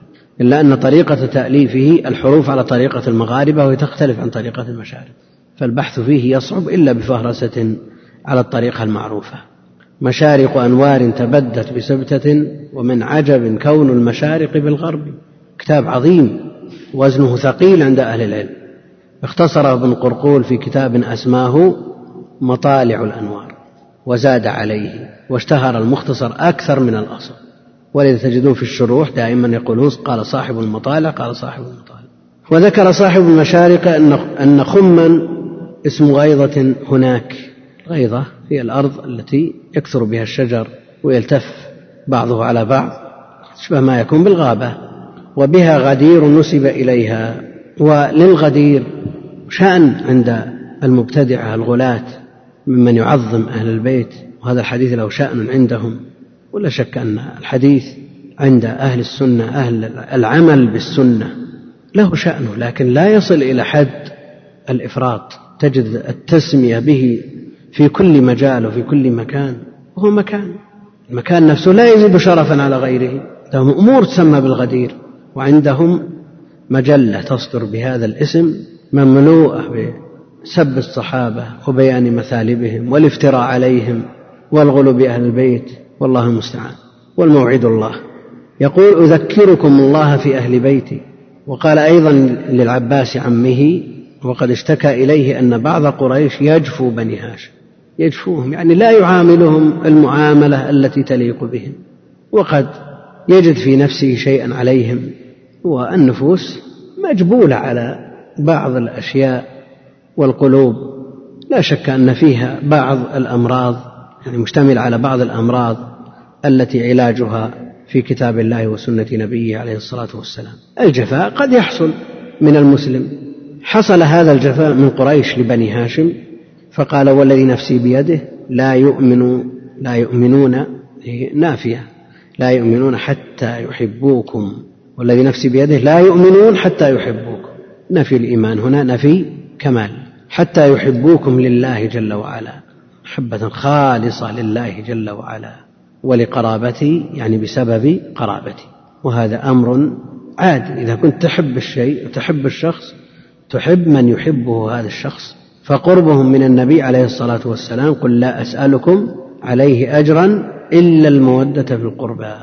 إلا أن طريقة تأليفه الحروف على طريقة المغاربة وهي تختلف عن طريقة المشارق، فالبحث فيه يصعب إلا بفهرسة على الطريقة المعروفة. مشارق أنوار تبدت بسبتة ومن عجب كون المشارق بالغرب. كتاب عظيم وزنه ثقيل عند أهل العلم، اختصره ابن قرقول في كتاب أسماه مطالع الأنوار وزاد عليه، واشتهر المختصر أكثر من الأصل، ولذا تجدون في الشروح دائما يقولون قال صاحب المطالع قال صاحب المطالع. وذكر صاحب المشارق أن خما اسم غيضة هناك. غيضة هي الأرض التي يكثر بها الشجر ويلتف بعضه على بعض، تشبه ما يكون بالغابة، وبها غدير نسب إليها. وللغدير شأن عند المبتدعة الغلاة ممن يعظم أهل البيت، وهذا الحديث له شأن عندهم، ولا شك أن الحديث عند أهل السنة أهل العمل بالسنة له شأنه، لكن لا يصل إلى حد الإفراط. تجد التسمية به في كل مجال وفي كل مكان، وهو مكان المكان نفسه لا يزيد شرفا على غيره. لهم أمور تسمى بالغدير، وعندهم مجلة تصدر بهذا الاسم مملوءة بسب الصحابة وبيان مثالبهم والافتراء عليهم والغلو بأهل البيت، والله المستعان. والموعد الله. يقول أذكركم الله في أهل بيتي. وقال أيضا للعباس عمه وقد اشتكى إليه أن بعض قريش يجفو بني هاشم، يجفوهم يعني لا يعاملهم المعاملة التي تليق بهم، وقد يجد في نفسه شيئا عليهم، والنفوس مجبولة على بعض الأشياء، والقلوب لا شك أن فيها بعض الأمراض، يعني مشتمل على بعض الأمراض التي علاجها في كتاب الله وسنة نبيه عليه الصلاة والسلام. الجفاء قد يحصل من المسلم حصل هذا الجفاء من قريش لبني هاشم، فقال والذي نفسي بيده لا يؤمن لا يؤمنون نافية لا يؤمنون حتى يحبوكم، والذي نفسي بيده لا يؤمنون حتى يحبوكم، نفي الإيمان هنا نفي كمال، حتى يحبوكم لله جل وعلا محبة خالصة لله جل وعلا ولقرابتي يعني بسبب قرابتي. وهذا أمر عادي، إذا كنت تحب الشيء وتحب الشخص تحب من يحبه هذا الشخص، فقربهم من النبي عليه الصلاة والسلام قل لا أسألكم عليه أجرا إلا المودة في القربى.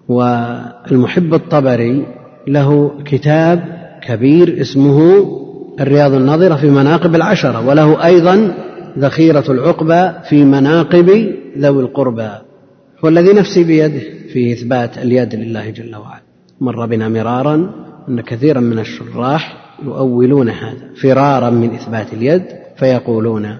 والمحب الطبري له كتاب كبير اسمه الرياض الناظرة في مناقب العشرة، وله أيضا ذخيرة العقبى في مناقب ذوي القربى. والذي نفسي بيده في إثبات اليد لله جل وعلا. مر بنا مرارا أن كثيرا من الشراح يؤولون هذا فرارا من إثبات اليد، فيقولون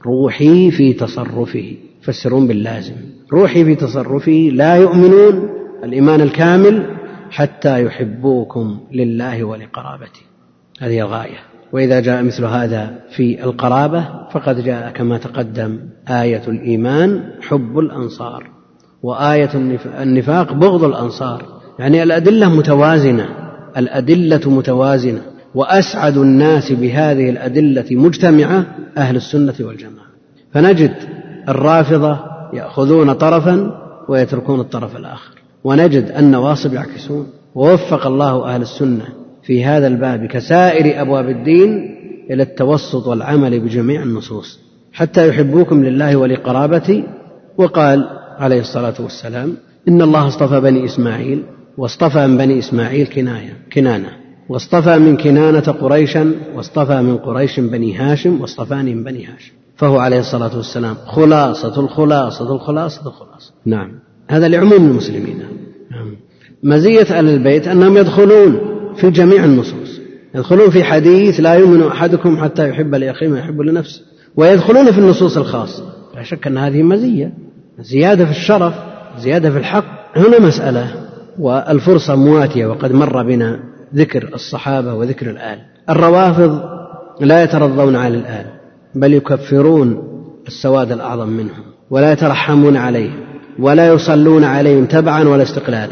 روحي في تصرفه، فسرون باللازم، روحي في تصرفه لا يؤمنون الإيمان الكامل حتى يحبوكم لله ولقرابته، هذه الغاية. وإذا جاء مثل هذا في القرابة فقد جاء كما تقدم آية الإيمان حب الأنصار، وآية النفاق بغض الأنصار، يعني الأدلة متوازنة، الأدلة متوازنة، وأسعد الناس بهذه الأدلة مجتمعة أهل السنة والجماعة. فنجد الرافضة يأخذون طرفا ويتركون الطرف الآخر، ونجد النواصب يعكسون. ووفق الله أهل السنة في هذا الباب كسائر أبواب الدين إلى التوسط والعمل بجميع النصوص حتى يحبوكم لله ولقرابتي. وقال عليه الصلاة والسلام إن الله اصطفى بني إسماعيل، واصطفى من بني إسماعيل كناية كنانة، واصطفى من كنانة قريشا، واصطفى من قريش بني هاشم، واصطفاني من بني هاشم. فهو عليه الصلاة والسلام خلاصة الخلاصة الخلاصة الخلاصة. نعم، هذا لعموم المسلمين. نعم. مزية أهل البيت أنهم يدخلون في جميع النصوص، يدخلون في حديث لا يؤمن أحدكم حتى يحب لأخيه ما يحب لنفسه، ويدخلون في النصوص الخاصة. لا شك أن هذه مزية، زيادة في الشرف، زيادة في الحق. هنا مسألة والفرصة مواتية، وقد مر بنا ذكر الصحابة وذكر الآل. الروافض لا يترضون على الآل، بل يكفرون السواد الأعظم منهم، ولا يترحمون عليهم، ولا يصلون عليهم تبعا ولا استقلالا،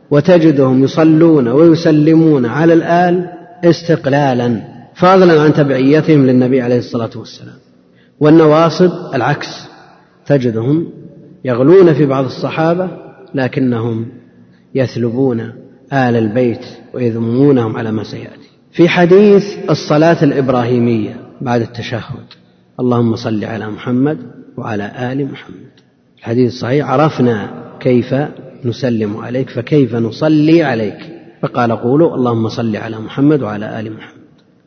وتجدهم يصلون ويسلمون على الآل استقلالا فضلا عن تبعيتهم للنبي عليه الصلاة والسلام. والنواصب العكس، تجدهم يغلون في بعض الصحابة لكنهم يثلبون آل البيت ويذمونهم على ما سيأتي. في حديث الصلاة الإبراهيمية بعد التشهد اللهم صل على محمد وعلى آل محمد، الحديث الصحيح عرفنا كيف نسلم عليك فكيف نصلي عليك، فقال قولوا اللهم صل على محمد وعلى آل محمد.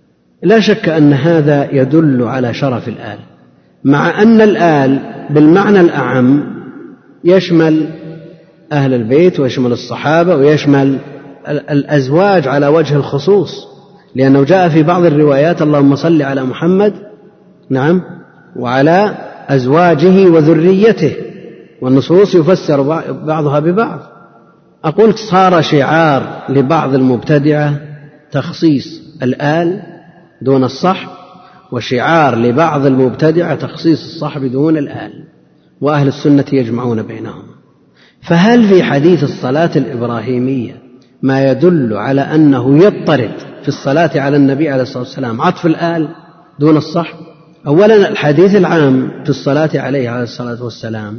لا شك أن هذا يدل على شرف الآل، مع أن الآل بالمعنى الأعم يشمل أهل البيت ويشمل الصحابة ويشمل الأزواج على وجه الخصوص، لأنه جاء في بعض الروايات اللهم صل على محمد نعم وعلى أزواجه وذريته، والنصوص يفسر بعضها ببعض. أقول صار شعار لبعض المبتدعة تخصيص الآل دون الصحب، وشعار لبعض المبتدعة تخصيص الصحب دون الآل، وأهل السنة يجمعون بينهم. فهل في حديث الصلاة الإبراهيمية ما يدل على أنه يضطرد في الصلاة على النبي عليه الصلاة والسلام عطف الآل دون الصحب؟ أولا الحديث العام في الصلاة عليه عليه الصلاة والسلام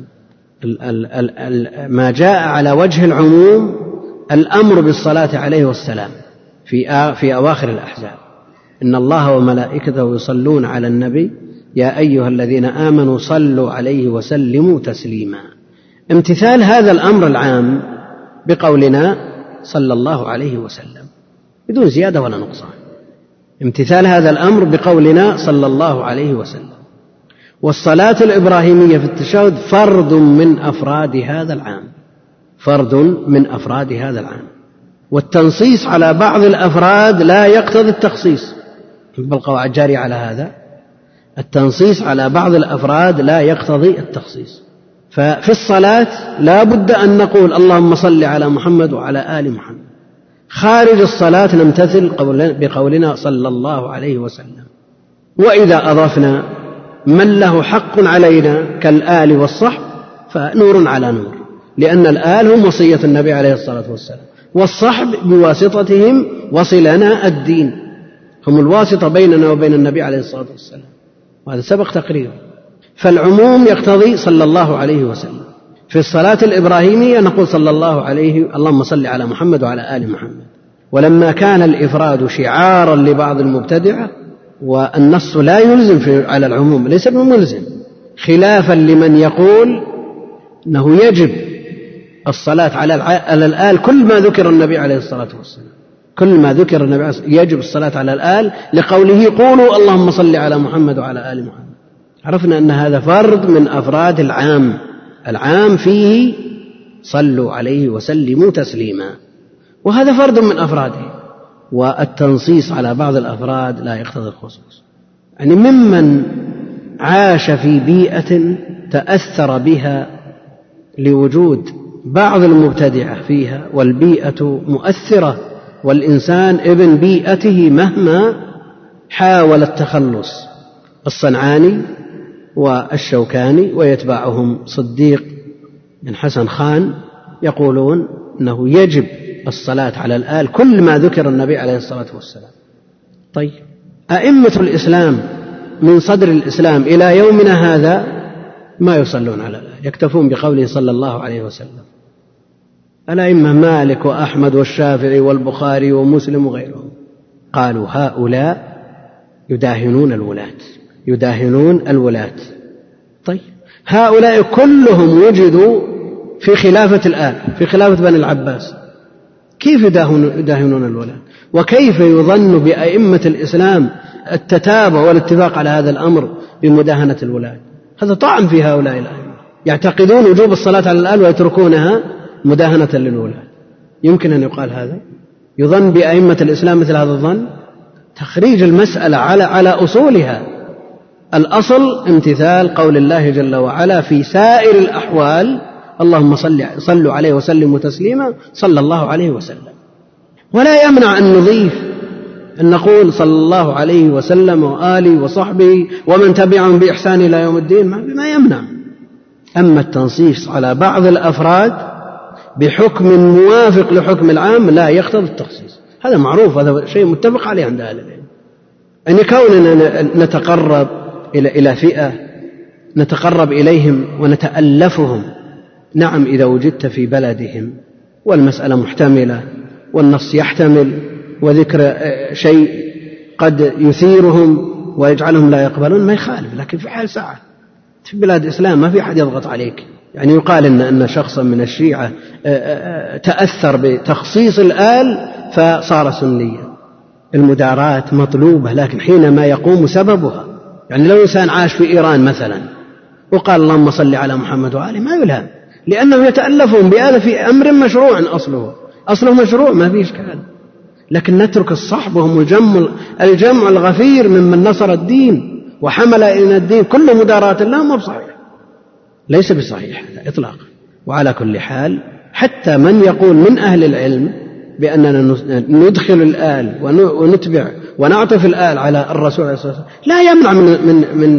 ما جاء على وجه العموم الأمر بالصلاة عليه والسلام في في أواخر الأحزاب إن الله وملائكته يصلون على النبي يا أيها الذين آمنوا صلوا عليه وسلموا تسليما. امتثال هذا الأمر العام بقولنا صلى الله عليه وسلم بدون زيادة ولا نقصان، امتثال هذا الأمر بقولنا صلى الله عليه وسلم. والصلاة الإبراهيمية في التشهد فرد من أفراد هذا العام، فرد من أفراد هذا العام، والتنصيص على بعض الأفراد لا يقتضي التخصيص، بالقواعد جارية على هذا، التنصيص على بعض الأفراد لا يقتضي التخصيص. ففي الصلاة لا بد أن نقول اللهم صل على محمد وعلى آل محمد، خارج الصلاة نمتثل بقولنا صلى الله عليه وسلم. وإذا أضفنا من له حق علينا كالآل والصحب فنور على نور، لأن الآل هم وصية النبي عليه الصلاة والسلام، والصحب بواسطتهم وصلنا الدين، هم الواسطة بيننا وبين النبي عليه الصلاة والسلام، وهذا سبق تقريره. فالعموم يقتضي صلى الله عليه وسلم. في الصلاة الإبراهيمية نقول صلى الله عليه، اللهم صل على محمد وعلى آل محمد. ولما كان الإفراد شعارا لبعض المبتدعة والنص لا يلزم على العموم، ليس بملزم، خلافا لمن يقول أنه يجب الصلاة على الآل كل ما ذكر النبي عليه الصلاة والسلام، كل ما ذكر النبي عليه الصلاة والسلام يجب الصلاة على الآل، لقوله قولوا اللهم صل على محمد وعلى آل محمد. عرفنا أن هذا فرد من أفراد العام، العام فيه صلوا عليه وسلموا تسليما، وهذا فرد من أفراده. والتنصيص على بعض الأفراد لا يقتضي الخصوص، يعني ممن عاش في بيئة تأثر بها لوجود بعض المبتدعة فيها، والبيئة مؤثرة، والإنسان ابن بيئته مهما حاول التخلص. الصنعاني والشوكاني ويتبعهم صديق بن حسن خان يقولون أنه يجب الصلاة على الآل كل ما ذكر النبي عليه الصلاة والسلام. طيب، أئمة الإسلام من صدر الإسلام إلى يومنا هذا ما يصلون على الآل، يكتفون بقوله صلى الله عليه وسلم. الأئمة مالك وأحمد والشافعي والبخاري ومسلم وغيرهم قالوا هؤلاء يداهنون الولاة، يداهنون الولاة. طيب، هؤلاء كلهم وجدوا في خلافة الآل، في خلافة بني العباس، كيف يداهنون الولاة؟ وكيف يظن بأئمة الإسلام التتابع والاتفاق على هذا الأمر بمداهنة الولاة؟ هذا طعن في هؤلاء الأئمة، يعتقدون وجوب الصلاة على الآل ويتركونها مداهنة للولاة. يمكن أن يقال هذا؟ يظن بأئمة الإسلام مثل هذا الظن؟ تخريج المسألة على على أصولها. الأصل امتثال قول الله جل وعلا في سائر الأحوال، اللهم صل صلوا عليه وسلموا تسليما صلى الله عليه وسلم. ولا يمنع أن نضيف أن نقول صلى الله عليه وسلم وآله وصحبه ومن تبعهم بإحسان إلى يوم الدين، ما يمنع. أما التنصيص على بعض الأفراد بحكم موافق لحكم العام لا يقتضي التخصيص، هذا معروف، هذا شيء متفق عليه عند أهل العلم. أن كوننا نتقرب إلى إلى فئة نتقرب إليهم ونتألفهم، نعم إذا وجدت في بلدهم والمسألة محتملة والنص يحتمل وذكر شيء قد يثيرهم ويجعلهم لا يقبلون ما يخالف، لكن في حال ساعة في بلاد إسلام ما في أحد يضغط عليك. يعني يقال إن, أن شخصا من الشيعة تأثر بتخصيص الآل فصار سنيا. المداراة مطلوبة، لكن حينما يقوم سببها. يعني لو إنسان عاش في إيران مثلا وقال اللهم صل على محمد وآله ما يلهم، لأنه يتألفهم بهذا في أمر مشروع، أصله أصله مشروع ما فيه إشكال. لكن نترك الصحب وهم الجمع, الجمع الغفير ممن نصر الدين وحمل إلى الدين كل مداراة لهم ما بصحيح، ليس بصحيح هذا إطلاقا. وعلى كل حال حتى من يقول من أهل العلم بأننا ندخل الآل ونتبع ونعطف الآل على الرسول عليه الصلاة والسلام لا يمنع من, من, من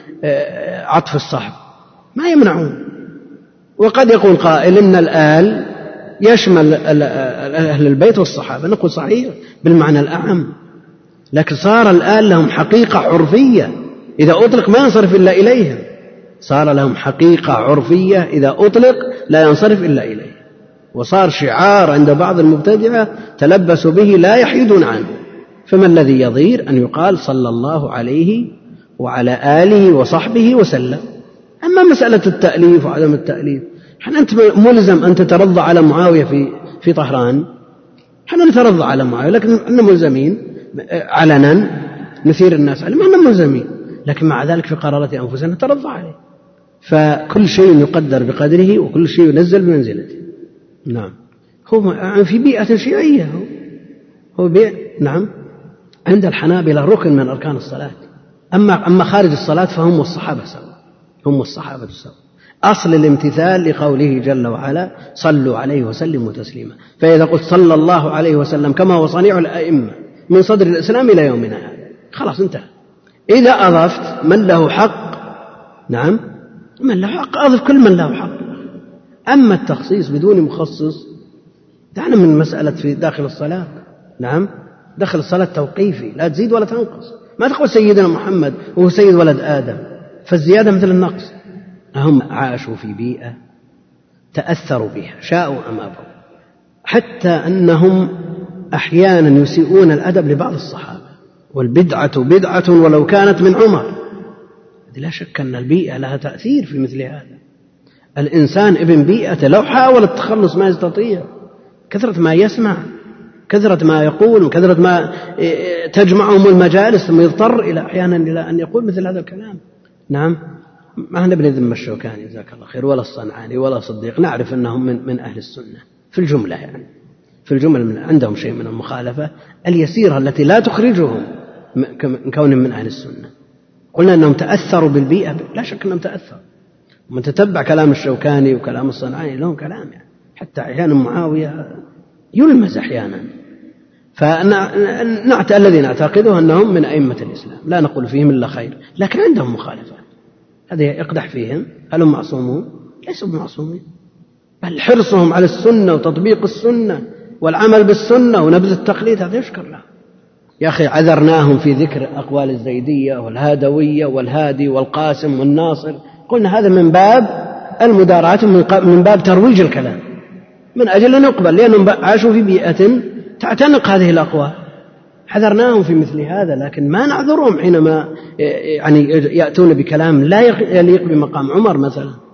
عطف الصحب، ما يمنعون. وقد يقول قائل إن الآل يشمل أهل البيت والصحابة، نقول صحيح بالمعنى الأعم، لكن صار الآل لهم حقيقة عرفية إذا أطلق ما ينصرف إلا إليهم، صار لهم حقيقة عرفية إذا أطلق لا ينصرف إلا إليه، وصار شعار عند بعض المبتدعة تلبسوا به لا يحيدون عنه. فما الذي يضير أن يقال صلى الله عليه وعلى آله وصحبه وسلم؟ أما مسألة التأليف وعدم التأليف، حنا أنت ملزم أن تترضى على معاوية في في طهران، حنا نترضى على معاوية، لكن احنا ملزمين علنا نثير الناس عليه، ما احنا ملزمين، لكن مع ذلك في قرارات أنفسنا نترضى عليه. فكل شيء يقدر بقدره وكل شيء ينزل بمنزلته. نعم، هو في بيئة شيعية، هو هو بيئة نعم عند الحنابلة ركن من أركان الصلاة. أما أما خارج الصلاة فهم والصحابة سوا، هم والصحابة سوا. أصل الامتثال لقوله جل وعلا صلوا عليه وسلموا تسليما. فإذا قلت صلى الله عليه وسلم كما هو صنيع الأئمة من صدر الإسلام إلى يومنا هذا خلاص انتهى. إذا أضفت من له حق، نعم من له حق أضف كل من له حق. أما التخصيص بدون مخصص دعنا من مسألة في داخل الصلاة، نعم داخل الصلاة توقيفي لا تزيد ولا تنقص. ما تقول سيدنا محمد وهو سيد ولد آدم، فالزيادة مثل النقص. هم عاشوا في بيئة تأثروا بها شاءوا أم أبوا، حتى أنهم أحيانا يسيئون الأدب لبعض الصحابة، والبدعة بدعة ولو كانت من عمر. لا شك أن البيئة لها تأثير في مثل هذا. الإنسان ابن بيئته لو حاول التخلص ما يستطيع، كثرة ما يسمع، كثرة ما يقول، وكثرة ما تجمعهم المجالس، ثم يضطر إلى أحيانا إلى أن يقول مثل هذا الكلام. نعم ما احنا بنذم الشوكاني جزاك الله خير ولا الصنعاني ولا صديق، نعرف أنهم من, من أهل السنة في الجملة، يعني في الجملة من عندهم شيء من المخالفة اليسيرة التي لا تخرجهم من كونهم من أهل السنة. قلنا أنهم تأثروا بالبيئة، لا شك أنهم تأثروا. ومن تتبع كلام الشوكاني وكلام الصنعاني لهم كلام، يعني حتى أحيانا معاوية يلمز أحيانا. فنعت الذي نعتقده أنهم من أئمة الإسلام، لا نقول فيهم إلا خير، لكن عندهم مخالفة، هذا يقدح فيهم. هل هم معصومون؟ ليسوا بمعصومين، بل حرصهم على السنة وتطبيق السنة والعمل بالسنة ونبذ التقليد هذا يشكر له. يا أخي عذرناهم في ذكر أقوال الزيدية والهادوية والهادي والقاسم والناصر، قلنا هذا من باب المداراة، من باب ترويج الكلام، من أجل أن يقبل، لأنهم عاشوا في بيئة تعتنق هذه الأقوال. حذرناهم في مثل هذا، لكن ما نعذرهم حينما يعني يأتون بكلام لا يليق بمقام عمر مثلا.